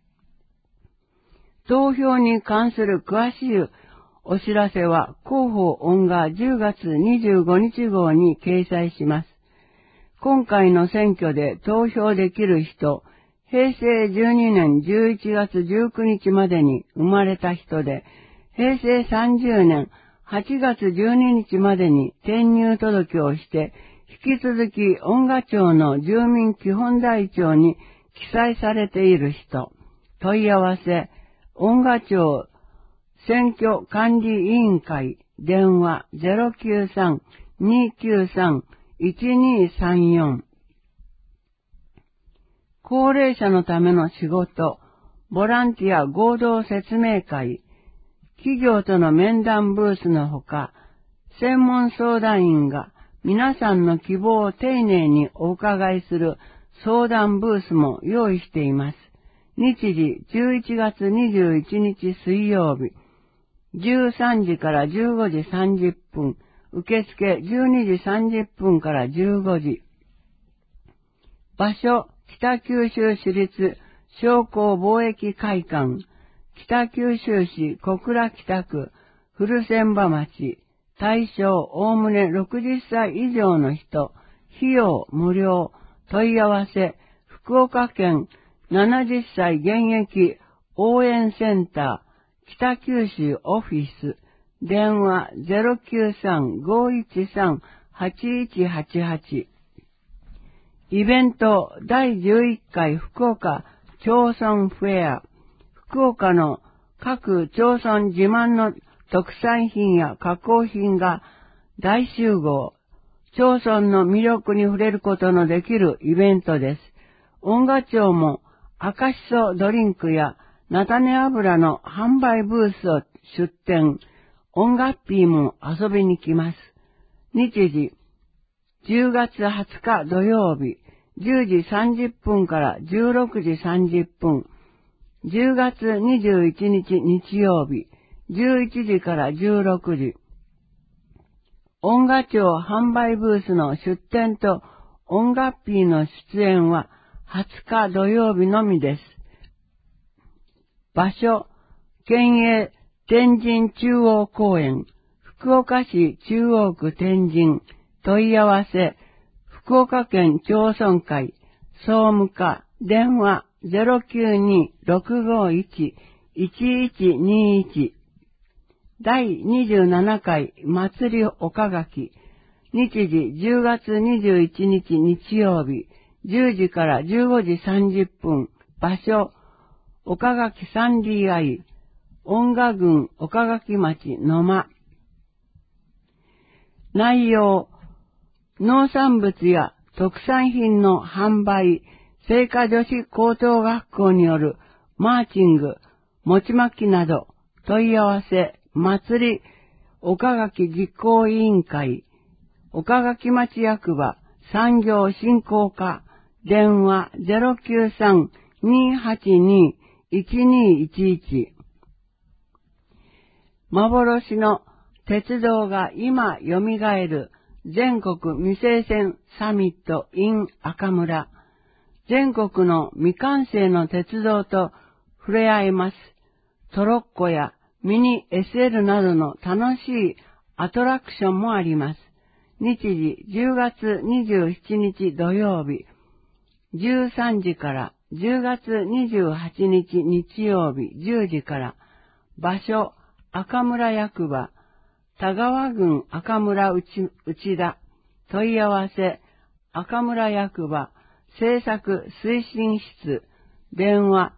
投票に関する詳しいお知らせは広報恩賀10月25日号に掲載します。今回の選挙で投票できる人、平成12年11月19日までに生まれた人で、平成30年8月12日までに転入届をして、引き続き恩賀町の住民基本台帳に記載されている人、問い合わせ、恩賀町選挙管理委員会、電話 093-293-1234。高齢者のための仕事、ボランティア合同説明会、企業との面談ブースのほか、専門相談員が皆さんの希望を丁寧にお伺いする相談ブースも用意しています。日時11月21日水曜日、13時から15時30分、受付12時30分から15時。場所、北九州市立商工貿易会館、北九州市小倉北区、古千葉町、対象おおむね60歳以上の人、費用無料、問い合わせ、福岡県70歳現役応援センター、北九州オフィス、電話 093-513-8188。イベント第11回福岡町村フェア。福岡の各町村自慢の特産品や加工品が大集合。町村の魅力に触れることのできるイベントです。恩賀町も赤しそドリンクや菜種油の販売ブースを出店。恩賀っぴーも遊びに来ます。日時10月20日土曜日、10時30分から16時30分。10月21日日曜日、11時から16時。恩賀町販売ブースの出店と恩賀っぴーの出演は20日土曜日のみです。場所、県営天神中央公園、福岡市中央区天神、問い合わせ、福岡県町村会、総務課、電話 092-651-1121。第27回祭り岡垣、 日時10月21日日曜日、10時から15時30分、場所、岡垣 3DI、恩賀郡岡垣町野間。内容、農産物や特産品の販売、精華女子高等学校によるマーチング、餅巻きなど、問い合わせ、祭り、岡垣実行委員会、岡垣町役場、産業振興課、電話 093-282-1211。幻の鉄道が今蘇る全国未成線サミット in 赤村。全国の未完成の鉄道と触れ合えます。トロッコやミニ SL などの楽しいアトラクションもあります。日時10月27日土曜日、13時から10月28日日曜日10時から、場所赤村役場、田川郡赤村内田、問い合わせ赤村役場、政策推進室、電話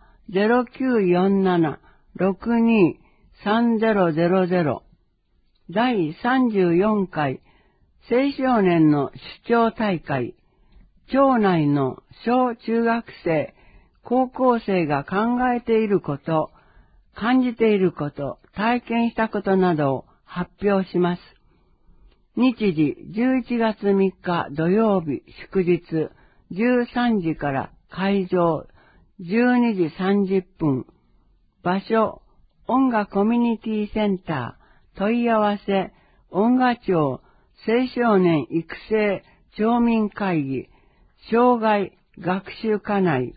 0947-623000。第34回青少年の主張大会。町内の小中学生、高校生が考えていること、感じていること、体験したことなどを発表します。日時11月3日土曜日祝日13時から会場12時30分。場所、音楽コミュニティセンター。問い合わせ、音楽町青少年育成町民会議。障害学習課内。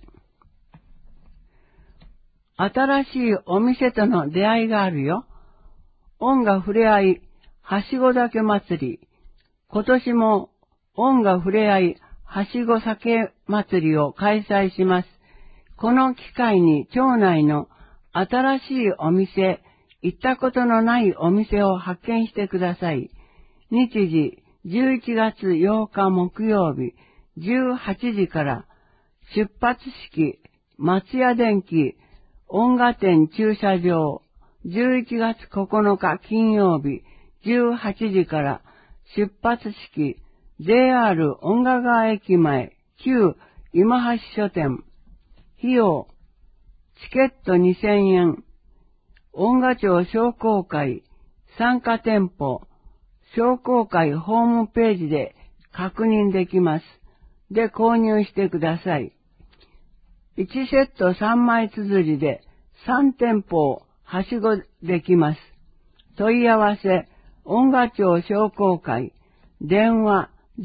新しいお店との出会いがあるよ。音楽ふれあいはしご酒祭り。今年も音楽ふれあいはしご酒祭りを開催します。この機会に町内の新しいお店、行ったことのないお店を発見してください。日時11月8日木曜日18時から出発式松屋電機音楽店駐車場。11月9日金曜日18時から出発式 JR 音楽川駅前旧今橋書店。費用チケット2000円。音楽町商工会参加店舗商工会ホームページで確認できます。で購入してください。1セット3枚綴りで3店舗をはしごできます。問い合わせ、音楽町商工会、電話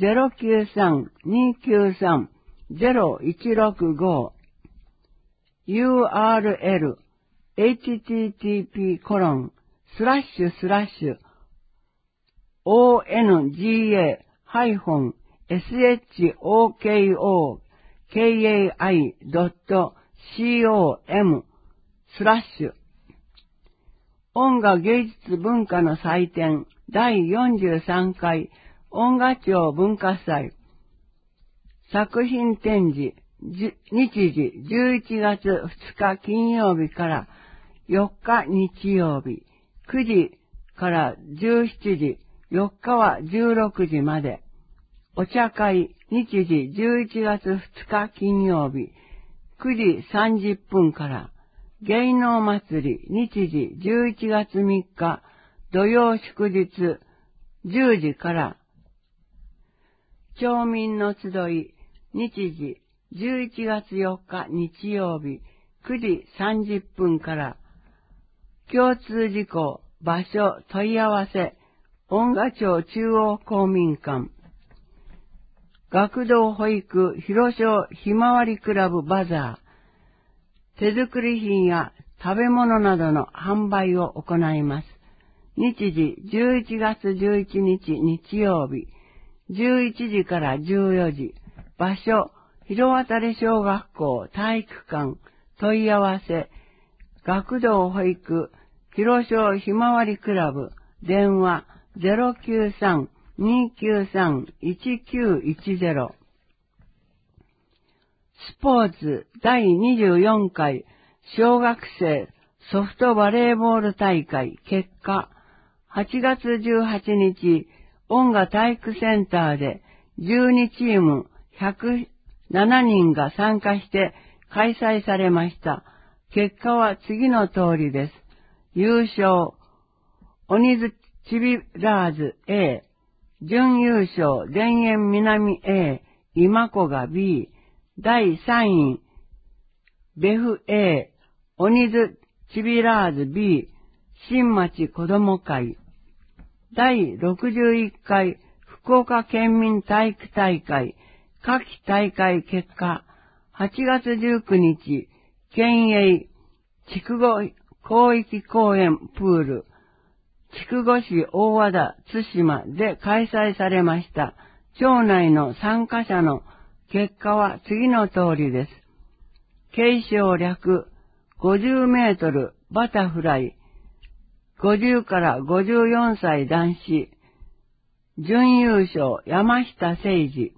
093-293-0165、URL、onga-shokkai.com/音楽芸術文化の祭典第43回音楽町文化祭作品展示日時11月2日金曜日から4日日曜日9時から17時4日は16時までお茶会日時11月2日金曜日9時30分から芸能祭り日時11月3日土曜祝日10時から町民の集い日時11月4日日曜日9時30分から共通事項場所問い合わせ音楽町中央公民館学童保育広小ひまわりクラブバザー手作り品や食べ物などの販売を行います。日時11月11日日曜日11時から14時場所広渡小学校体育館問い合わせ学童保育広小ひまわりクラブ電話 293-1910。スポーツ第24回小学生ソフトバレーボール大会結果、8月18日、音楽体育センターで12チーム107人が参加して開催されました。結果は次の通りです。優勝、鬼津ちびらーず A、準優勝、田園南 A、今子が B、第3位、ベフ A、鬼津ちびらーず B、新町子ども会。第61回福岡県民体育大会夏季大会結果、8月19日、県営筑後広域公園プール、筑後市大和田津島で開催されました。町内の参加者の結果は次の通りです。継承略50メートルバタフライ、50から54歳男子、準優勝山下誠二。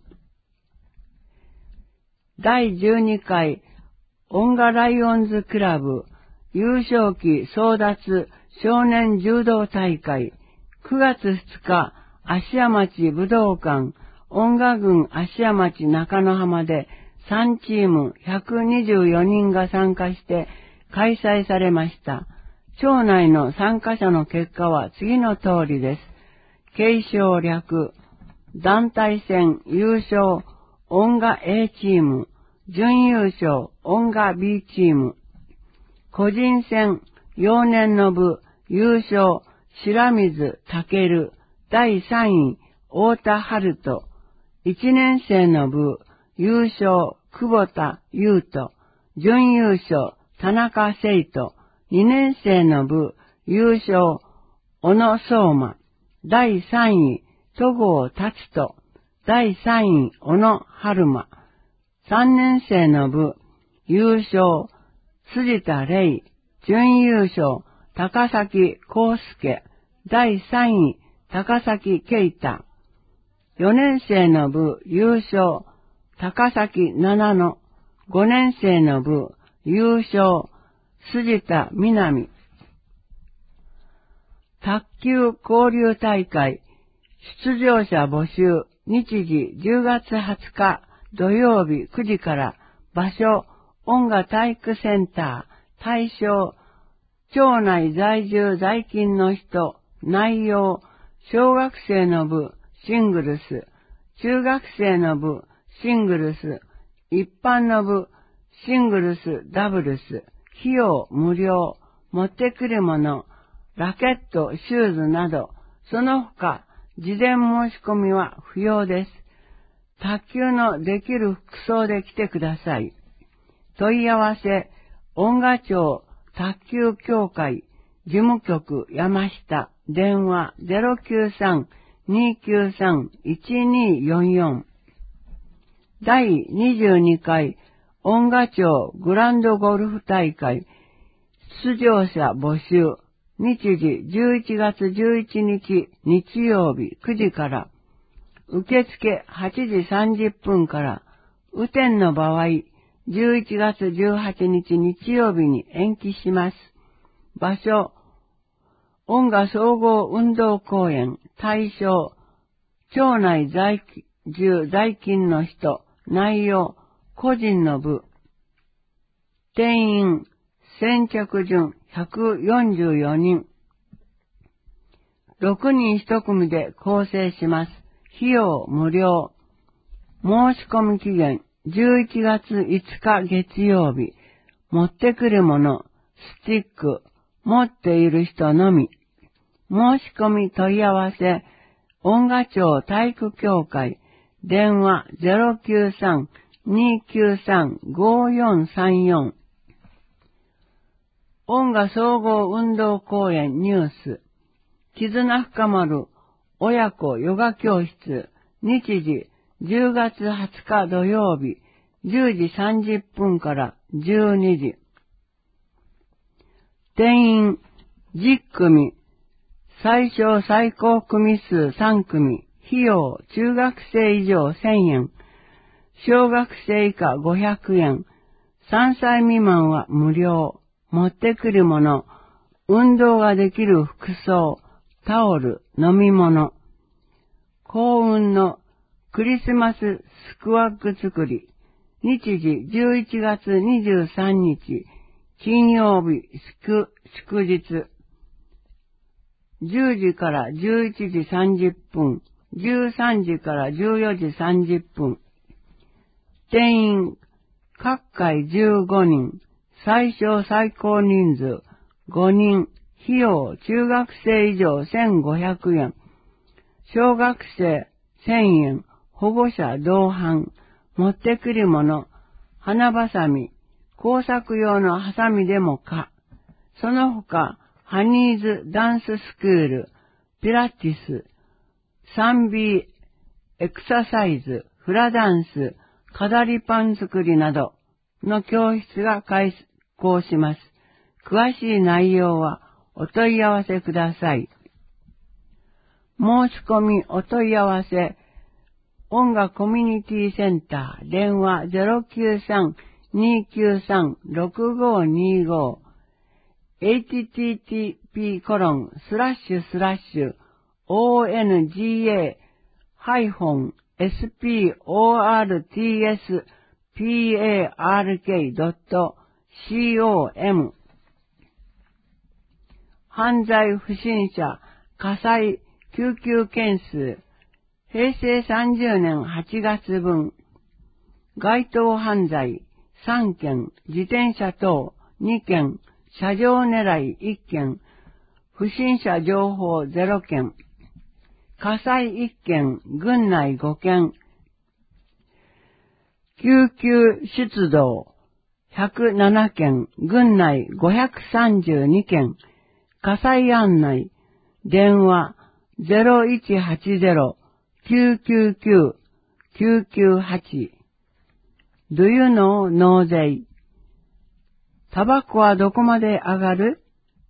第12回オンガライオンズクラブ優勝旗争奪少年柔道大会9月2日芦屋町武道館音楽郡芦屋町中野浜で3チーム124人が参加して開催されました。町内の参加者の結果は次の通りです。継承略団体戦優勝音楽 A チーム、準優勝音楽 B チーム、個人戦幼年の部優勝白水健第3位太田春人、1年生の部優勝久保田優斗、準優勝田中聖斗、2年生の部優勝小野相馬、第3位戸郷達人、第3位小野春馬、3年生の部優勝辻田玲、準優勝高崎康介、第3位高崎啓太、4年生の部優勝高崎七野、5年生の部優勝辻田南。卓球交流大会出場者募集、日時10月20日土曜日9時から、場所音楽体育センター、対象町内在住在勤の人、内容小学生の部シングルス、中学生の部シングルス、一般の部シングルスダブルス、費用無料、持ってくるもの、ラケット、シューズなど、その他、事前申し込みは不要です。卓球のできる服装で来てください。問い合わせ、音楽町卓球協会、事務局山下、電話 093-293-1244。第22回音楽町グランドゴルフ大会出場者募集、日時11月11日日曜日9時から、受付8時30分から、雨天の場合11月18日日曜日に延期します。場所音楽総合運動公園、対象町内在住在勤の人、内容個人の部、定員先着順144人、6人1組で構成します。費用無料。申し込み期限11月5日月曜日。持ってくるもの、スティック、持っている人のみ。申し込み問い合わせ、音楽町体育協会、電話 093-293-5434。音楽総合運動公園ニュース。絆深まる親子ヨガ教室、日時10月20日土曜日、10時30分から12時。定員10組、最小最高組数3組、 費用、中学生以上1000円、小学生以下500円、3歳未満は無料、持ってくるもの、運動ができる服装、タオル、飲み物、幸運のクリスマススクワッグ作り、日時11月23日、金曜日、祝日、10時から11時30分、13時から14時30分。定員、各回15人、最小最高人数5人、費用、中学生以上1500円、小学生1000円、保護者同伴、持ってくるもの、花ばさみ、工作用のハサミでもか、その他、ハニーズダンススクール、ピラティス、3B、エクササイズ、フラダンス、飾りパン作りなどの教室が開講します。詳しい内容はお問い合わせください。申し込みお問い合わせ、音楽コミュニティセンター、電話 093-293-6525 http://onga-sportspark.com 犯罪不審者火災救急件数平成30年8月分該当犯罪3件自転車等2件車上狙い1件不審者情報0件火災1件郡内5件救急出動107件郡内532件火災案内電話 0180-999-998 Do you know 納税タバコはどこまで上がる？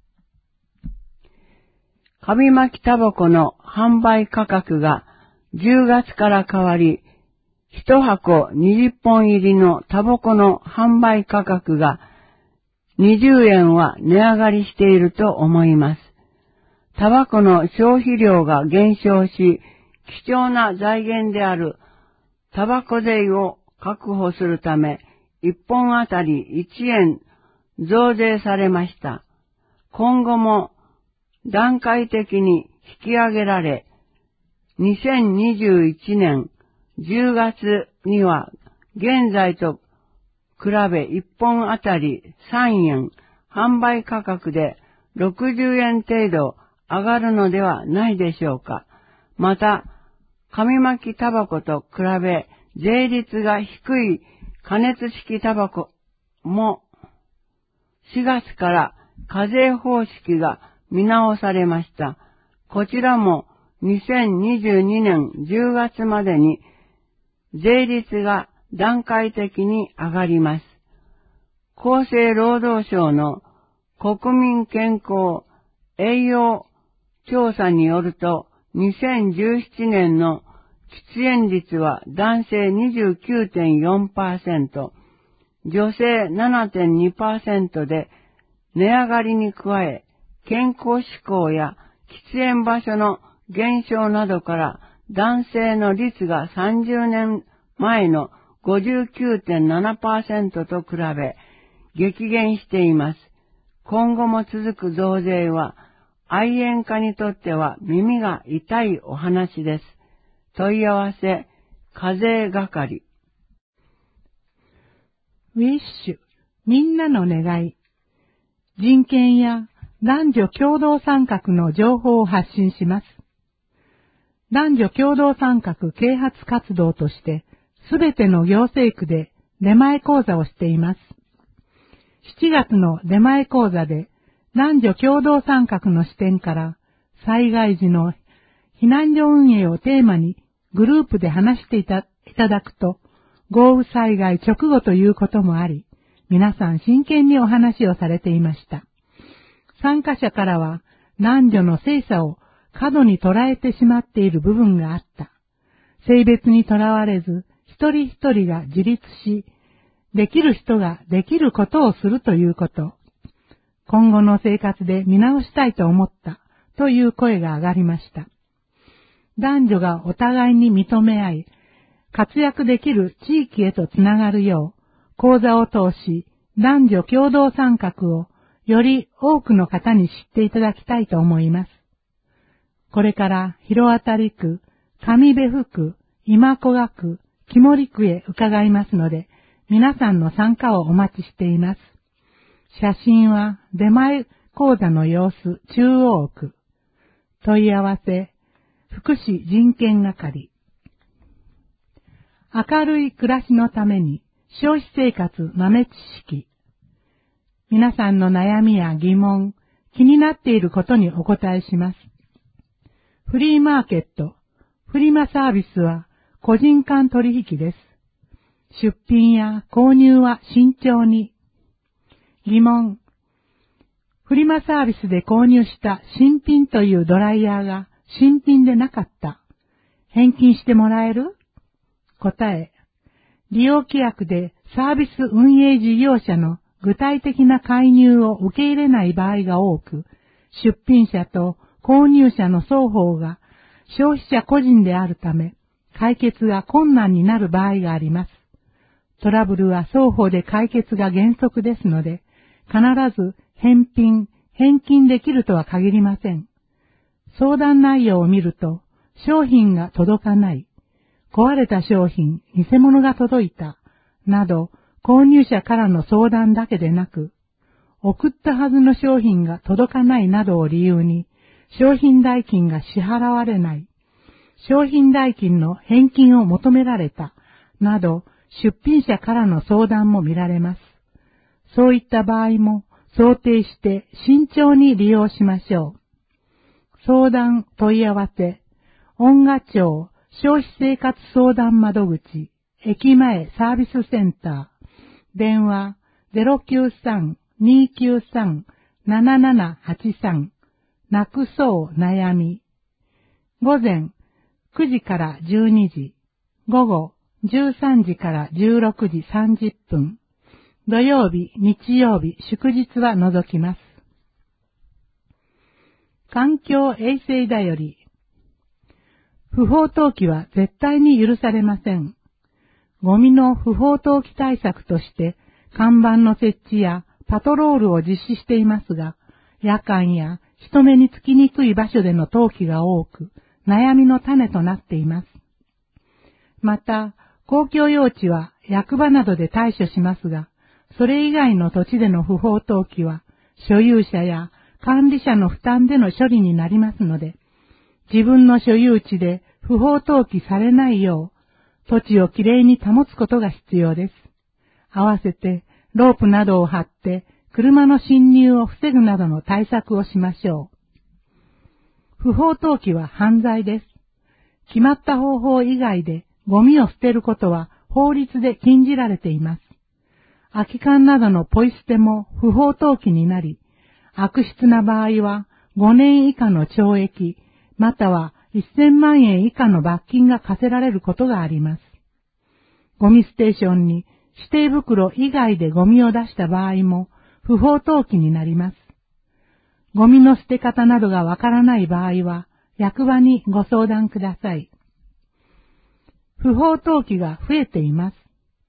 紙巻きタバコの販売価格が10月から変わり、1箱20本入りのタバコの販売価格が20円は値上がりしていると思います。タバコの消費量が減少し、貴重な財源であるタバコ税を確保するため、1本あたり1円増税されました。今後も段階的に引き上げられ、2021年10月には現在と比べ1本あたり3円販売価格で60円程度上がるのではないでしょうか。また、紙巻きタバコと比べ税率が低い加熱式タバコも4月から課税方式が見直されました。こちらも2022年10月までに税率が段階的に上がります。厚生労働省の国民健康栄養調査によると、2017年の喫煙率は男性 29.4%、女性 7.2% で、値上がりに加え、健康志向や喫煙場所の減少などから男性の率が30年前の 59.7% と比べ激減しています。今後も続く増税は愛煙家にとっては耳が痛いお話です。問い合わせ、課税係。 ウィッシュ、みんなの願い。人権や男女共同参画の情報を発信します。男女共同参画啓発活動として、すべての行政区で出前講座をしています。7月の出前講座で、男女共同参画の視点から、災害時の避難所運営をテーマにグループで話していただくと、豪雨災害直後ということもあり、皆さん真剣にお話をされていました。参加者からは、男女の性差を過度に捉えてしまっている部分があった。性別にとらわれず、一人一人が自立し、できる人ができることをするということ。今後の生活で見直したいと思ったという声が上がりました。男女がお互いに認め合い、活躍できる地域へとつながるよう、講座を通し、男女共同参画をより多くの方に知っていただきたいと思います。これから広渡区、上部府区、今古賀区、木森区へ伺いますので、皆さんの参加をお待ちしています。写真は出前講座の様子中央区。問い合わせ、福祉人権係。明るい暮らしのために消費生活豆知識。皆さんの悩みや疑問、気になっていることにお答えします。フリーマーケット、フリマサービスは個人間取引です。出品や購入は慎重に。疑問。フリマサービスで購入した新品というドライヤーが新品でなかった。返金してもらえる？答え。利用規約でサービス運営事業者の具体的な介入を受け入れない場合が多く、出品者と購入者の双方が消費者個人であるため、解決が困難になる場合があります。トラブルは双方で解決が原則ですので、必ず返金できるとは限りません。相談内容を見ると、商品が届かない、壊れた商品、偽物が届いた、など、購入者からの相談だけでなく、送ったはずの商品が届かないなどを理由に、商品代金が支払われない、商品代金の返金を求められた、など、出品者からの相談も見られます。そういった場合も想定して慎重に利用しましょう。相談問い合わせ、恩賀町消費生活相談窓口、駅前サービスセンター、電話 093-293-7783、なくそう悩み。午前9時から12時、午後13時から16時30分、土曜日、日曜日、祝日は除きます。環境衛生だより、不法投棄は絶対に許されません。ゴミの不法投棄対策として、看板の設置やパトロールを実施していますが、夜間や人目につきにくい場所での投棄が多く、悩みの種となっています。また、公共用地は役場などで対処しますが、それ以外の土地での不法投棄は、所有者や管理者の負担での処理になりますので、自分の所有地で不法投棄されないよう、土地をきれいに保つことが必要です。合わせて、ロープなどを張って、車の侵入を防ぐなどの対策をしましょう。不法投棄は犯罪です。決まった方法以外でゴミを捨てることは法律で禁じられています。空き缶などのポイ捨ても不法投棄になり、悪質な場合は5年以下の懲役、または1000万円以下の罰金が課せられることがあります。ゴミステーションに指定袋以外でゴミを出した場合も不法投棄になります。ゴミの捨て方などがわからない場合は役場にご相談ください。不法投棄が増えています。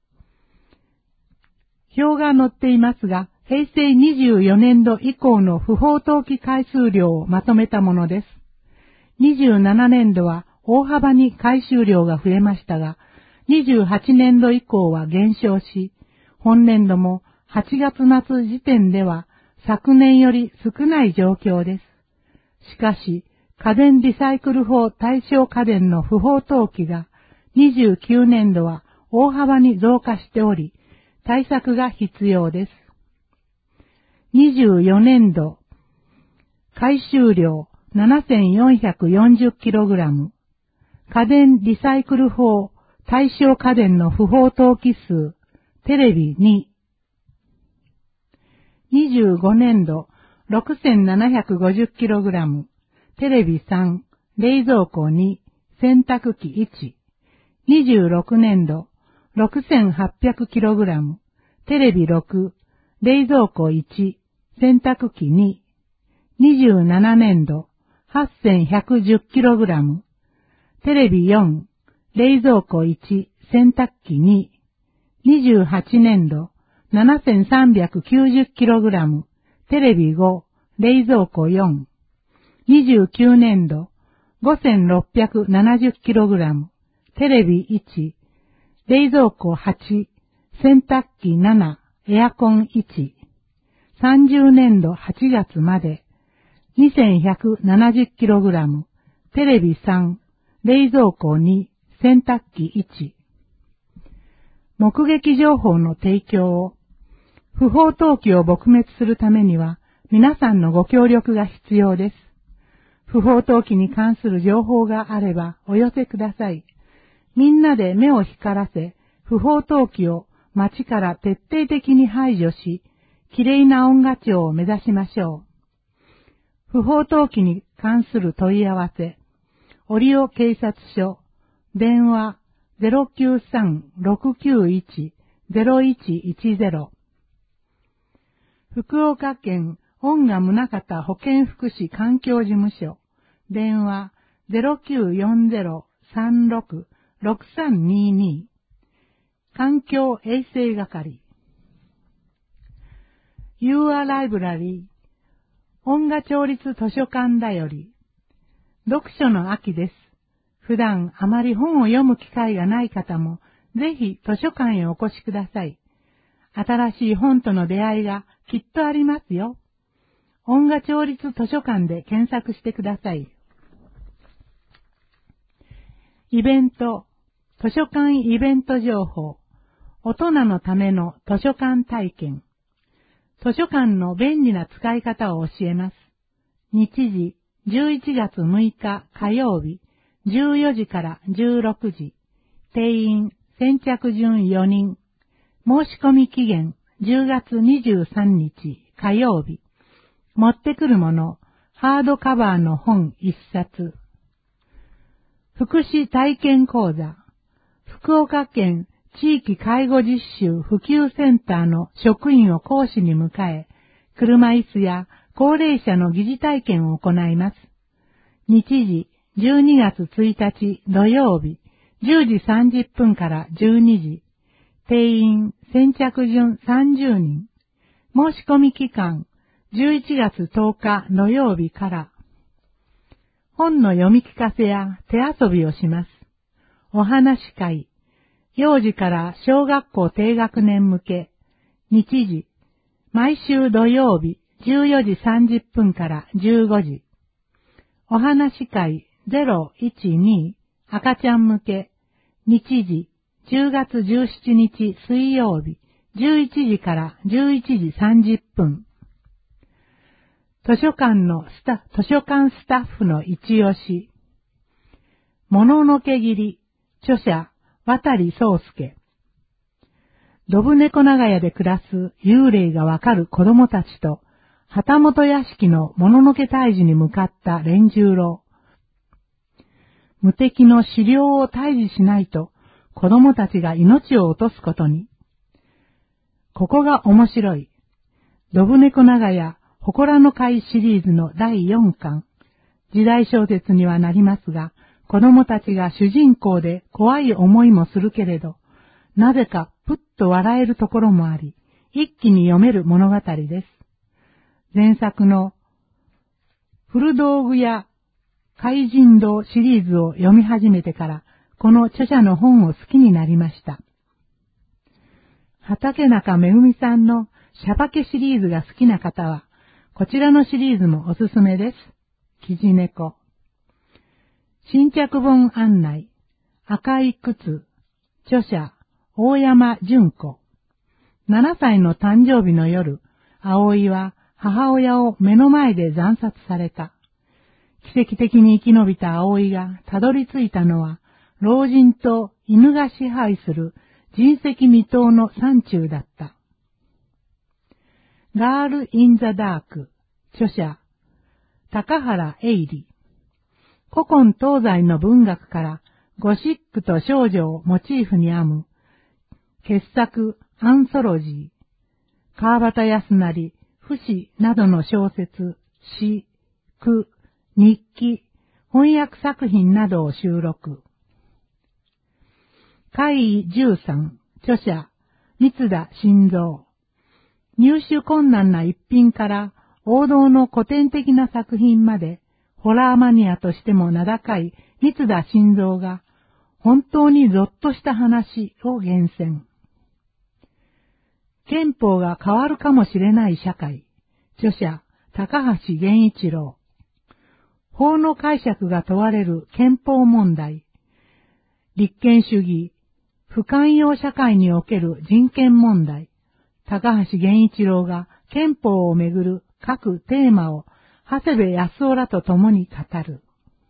表が載っていますが、平成24年度以降の不法投棄回数量をまとめたものです。27年度は大幅に回収量が増えましたが、28年度以降は減少し、本年度も8月末時点では昨年より少ない状況です。しかし、家電リサイクル法対象家電の不法投棄が29年度は大幅に増加しており、対策が必要です。24年度、回収量 7440kg、家電リサイクル法対象家電の不法投棄数、テレビ2。25年度 6750kg、 テレビ3、冷蔵庫2、洗濯機1、26年度 6800kg、テレビ6、冷蔵庫1、洗濯機2、27年度 8110kg、テレビ4、冷蔵庫1、洗濯機2、28年度 7390kg、テレビ5、冷蔵庫4、29年度 5670kg、テレビ1、冷蔵庫8、洗濯機7、エアコン1、30年度8月まで 2170kg、テレビ3、冷蔵庫2、洗濯機1。目撃情報の提供を、不法投棄を撲滅するためには皆さんのご協力が必要です。不法投棄に関する情報があればお寄せください。みんなで目を光らせ、不法投棄を町から徹底的に排除し、きれいな音楽町を目指しましょう。不法投棄に関する問い合わせ、折尾警察署、電話 093-691-0110、福岡県恩賀宗像保健福祉環境事務所、電話 0940-36-6322、環境衛生係。Your Library、恩賀町立図書館だより、読書の秋です。普段あまり本を読む機会がない方も、ぜひ図書館へお越しください。新しい本との出会いがきっとありますよ。恩賀町立図書館で検索してください。イベント、図書館イベント情報、大人のための図書館体験、図書館の便利な使い方を教えます。日時、11月6日火曜日、14時から16時、定員先着順4人、申し込み期限10月23日火曜日、持ってくるもの、ハードカバーの本1冊。福祉体験講座、福岡県地域介護実習普及センターの職員を講師に迎え、車椅子や高齢者の疑似体験を行います。日時、12月1日土曜日、10時30分から12時、定員先着順30人、申し込み期間、11月10日土曜日から、本の読み聞かせや手遊びをします。お話し会、幼児から小学校低学年向け、日時、毎週土曜日14時30分から15時。お話し会012赤ちゃん向け、日時、10月17日水曜日11時から11時30分。図書館スタッフの一押し。もののけぎり、著者、渡宗介。ドブ猫長屋で暮らす幽霊がわかる子供たちと、旗本屋敷のもののけ退治に向かった連十郎。無敵の資料を退治しないと、子供たちが命を落とすことに。ここが面白い。ドブ猫長屋、祠の会シリーズの第4巻。時代小説にはなりますが、子供たちが主人公で怖い思いもするけれど、なぜかぷっと笑えるところもあり、一気に読める物語です。前作の古道具屋怪人堂シリーズを読み始めてから、この著者の本を好きになりました。畠中めぐみさんのシャバケシリーズが好きな方は、こちらのシリーズもおすすめです。キジ猫。新着本案内、赤い靴、著者、大山純子。7歳の誕生日の夜、葵は母親を目の前で惨殺された。奇跡的に生き延びた葵がたどり着いたのは、老人と犬が支配する人石未踏の山中だった。ガール・イン・ザ・ダーク、著者、高原英里。 古今東西の文学からゴシックと少女をモチーフに編む傑作アンソロジー、川端康成、不死などの小説、詩、句、日記、翻訳作品などを収録。怪異13、著者、三田晋三。入手困難な一品から王道の古典的な作品まで、ホラーマニアとしても名高い三田晋三が、本当にゾッとした話を厳選。憲法が変わるかもしれない社会。著者、高橋源一郎。法の解釈が問われる憲法問題。立憲主義、不寛容社会における人権問題。高橋源一郎が憲法をめぐる各テーマを長谷部康夫らと共に語る。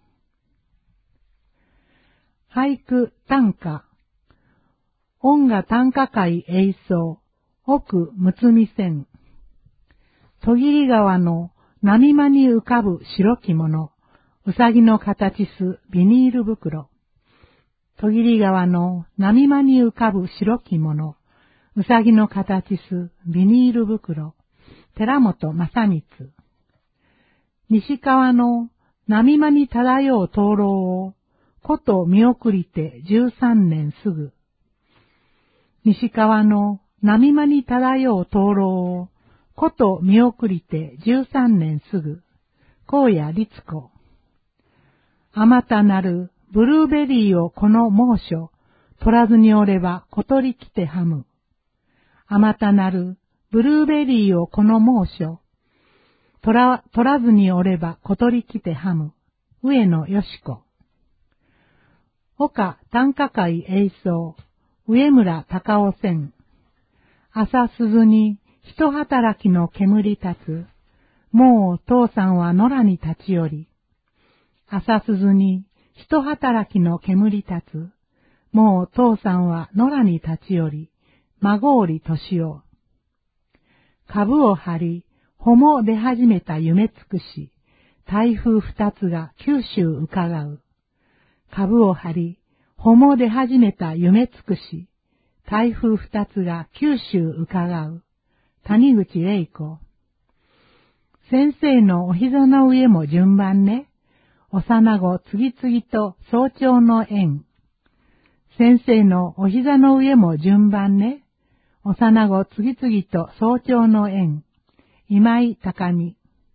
俳句短歌。音楽短歌会栄奏。奥むつみ線。戸切川の波間に浮かぶ白きもの。うさぎの形すビニール袋。戸切川の波間に浮かぶ白きもの。うさぎの形すビニール袋。寺本正光。西川の波間に漂う灯籠を、こと見送りて13年すぐ。西川の波間に漂う灯籠を、こと見送りて13年すぐ。荒野律子。あまたなるブルーベリーをこの猛暑、取らずにおれば小鳥来てはむ。あまたなるブルーベリーをこの猛暑、取らずにおれば小鳥来てはむ。上野よし子。岡短歌会栄奏。上村隆夫線。朝鈴に人働きの煙立つ。もう父さんは野良に立ち寄り。朝鈴に人働きの煙立つ。もう父さんは野良に立ち寄り。孫織年男。株を張り、穂も出始めた夢尽くし。台風二つが九州伺う。株を張り、穂も出始めた夢尽くし。台風二つが九州伺う。谷口玲子。先生のお膝の上も順番ね。幼子次々と早朝の縁。先生のお膝の上も順番ね。幼子次々と早朝の縁。今井高美。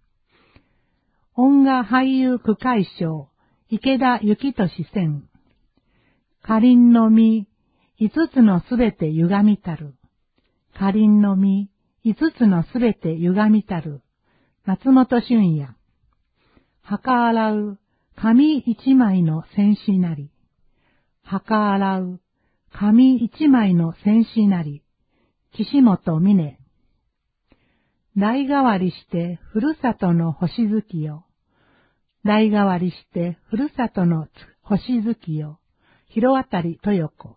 音楽俳優区会賞。池田幸俊選。かりんの実、五つのすべて歪みたる。かりんの実、五つのすべて歪みたる。松本俊也。墓洗う、紙一枚の戦士なり。墓洗う、紙一枚の戦士なり。岸本美音。代替わりしてふるさとの星月よ。代替わりしてふるさとの星月よ。広渡豊子。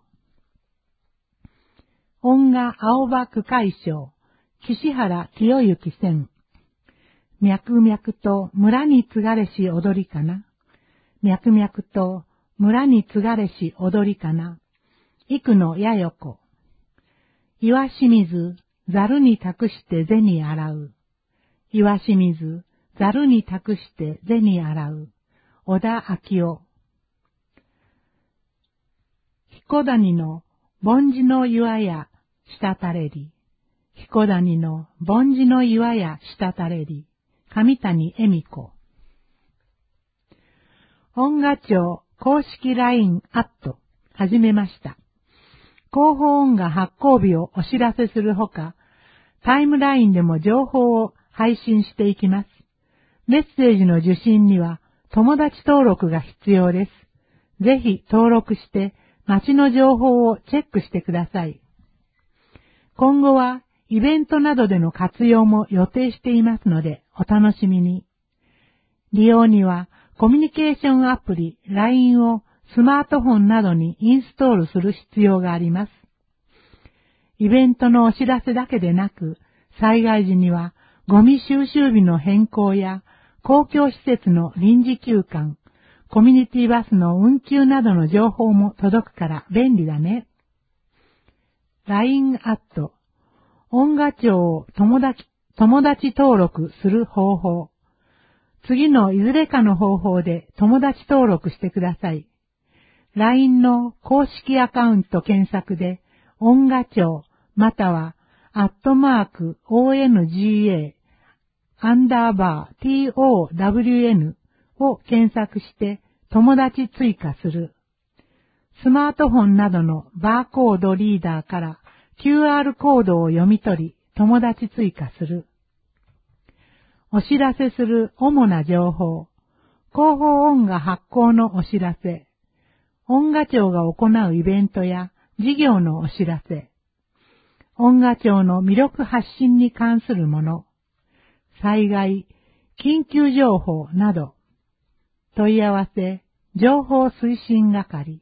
音楽青葉区会賞。岸原清之選。脈々と村に継がれし踊りかな。脈々と村に継がれし踊りかな。幾野やよ子。岩清水、ざるに託して銭洗う。岩清水、ざるに託して銭洗う。小田昭夫。彦谷の盆地の岩や滴れり。彦谷の盆地の岩や滴れり。上谷恵美子。音楽庁公式 LINE アット始めました。広報音楽発行日をお知らせするほか、タイムラインでも情報を配信していきます。メッセージの受信には友達登録が必要です。ぜひ登録して街の情報をチェックしてください。今後はイベントなどでの活用も予定していますのでお楽しみに。利用にはコミュニケーションアプリ LINE をスマートフォンなどにインストールする必要があります。イベントのお知らせだけでなく、災害時にはゴミ収集日の変更や公共施設の臨時休館、 コミュニティバスの運休などの情報も届くから便利だね。LINE アット、音楽帳を友達登録する方法。次のいずれかの方法で友達登録してください。LINE の公式アカウント検索で音楽帳または@ONGA_TOWN を検索して友達追加する。スマートフォンなどのバーコードリーダーから QR コードを読み取り友達追加する。お知らせする主な情報。広報音楽発行のお知らせ。音楽庁が行うイベントや事業のお知らせ。音楽庁の魅力発信に関するもの。災害、緊急情報など。問い合わせ、情報推進係。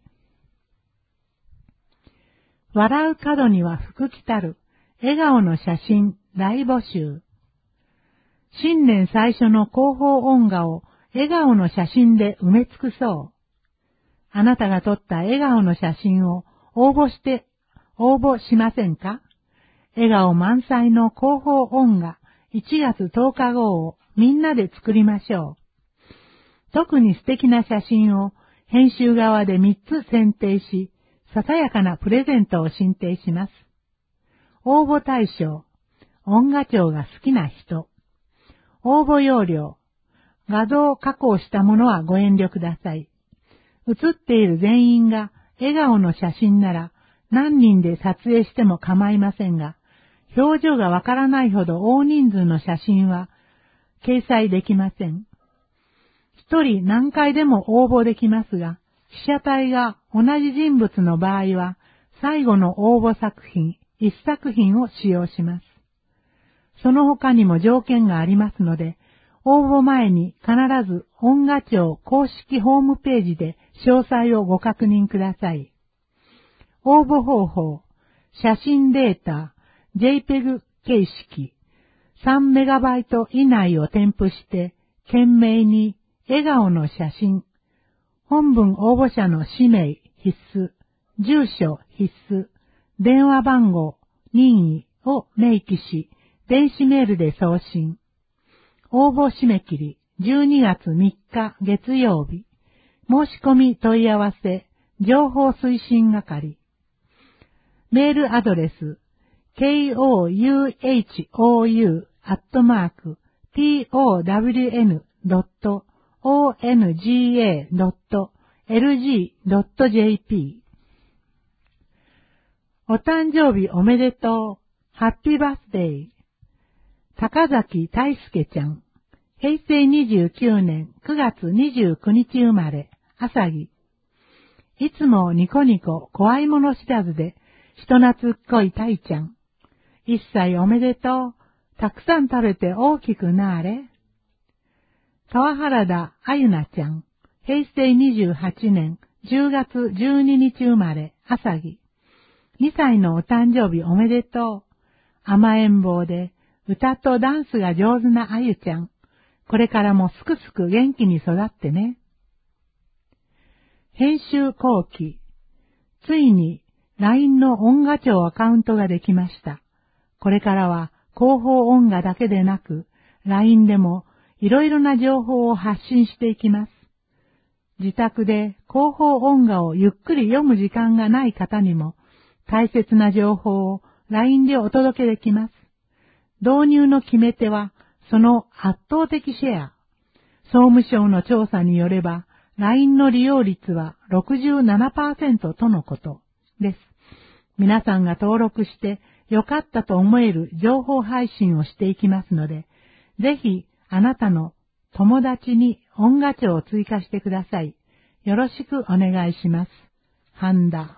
笑う角には福来たる、笑顔の写真大募集。新年最初の広報音楽を笑顔の写真で埋め尽くそう。あなたが撮った笑顔の写真を応募しませんか？笑顔満載の広報音楽1月10日号をみんなで作りましょう。特に素敵な写真を編集側で3つ選定し、ささやかなプレゼントを進呈します。応募対象、音楽庁が好きな人。応募要領、画像加工したものはご遠慮ください。写っている全員が笑顔の写真なら何人で撮影しても構いませんが、表情がわからないほど大人数の写真は掲載できません。一人何回でも応募できますが、被写体が同じ人物の場合は最後の応募作品1作品を使用します。その他にも条件がありますので、応募前に必ず音楽庁公式ホームページで詳細をご確認ください。応募方法、写真データ、JPEG 形式、3MB 以内を添付して、懸命に笑顔の写真、本文応募者の氏名必須、住所必須、電話番号、任意を明記し、電子メールで送信。応募締め切り12月3日月曜日。申し込み問い合わせ情報推進係。メールアドレス kouyoh@town.onga.lg.jp お誕生日おめでとう。ハッピーバースデー。高崎大輔ちゃん。平成29年9月29日生まれ、朝木。いつもニコニコ怖いもの知らずで人懐っこい大ちゃん。1歳おめでとう。たくさん食べて大きくなーれ。川原田あゆなちゃん。平成28年10月12日生まれ、朝木。2歳のお誕生日おめでとう。甘えん坊で歌とダンスが上手なあゆちゃん。これからもすくすく元気に育ってね。編集後期。ついに LINE の音楽庁アカウントができました。これからは広報音楽だけでなく LINE でもいろいろな情報を発信していきます。自宅で広報音楽をゆっくり読む時間がない方にも大切な情報を LINE でお届けできます。導入の決め手はその圧倒的シェア。総務省の調査によれば LINE の利用率は 67% とのことです。皆さんが登録して良かったと思える情報配信をしていきますので、ぜひあなたの友達に音楽庁を追加してください。よろしくお願いします。半田。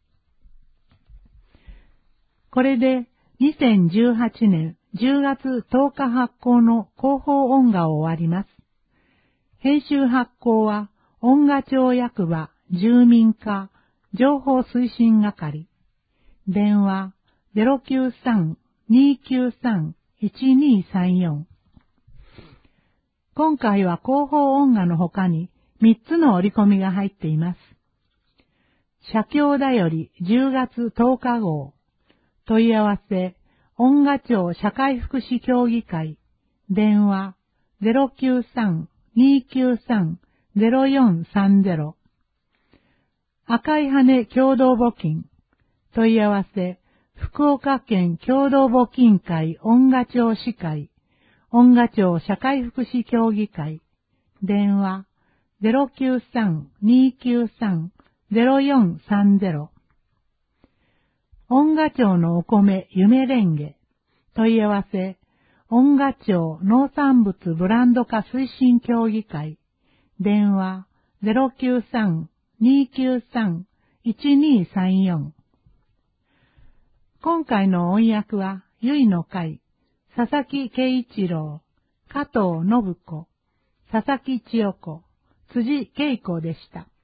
これで2018年10月10日発行の広報音楽を終わります。編集発行は音楽庁役場住民課情報推進係。電話 093-293-1234。今回は広報音楽の他に 3つの折り込みが入っています。社協だより10月10日号。問い合わせ、恩賀町社会福祉協議会。電話、093-293-0430。赤い羽共同募金。問い合わせ、福岡県共同募金会恩賀町市会。恩賀町社会福祉協議会。電話、093-293-0430。恩賀町のお米夢レンゲ。問い合わせ、恩賀町農産物ブランド化推進協議会。電話、093-293-1234。今回の音訳は、ゆいの会、佐々木圭一郎、加藤信子、佐々木千代子、辻恵子でした。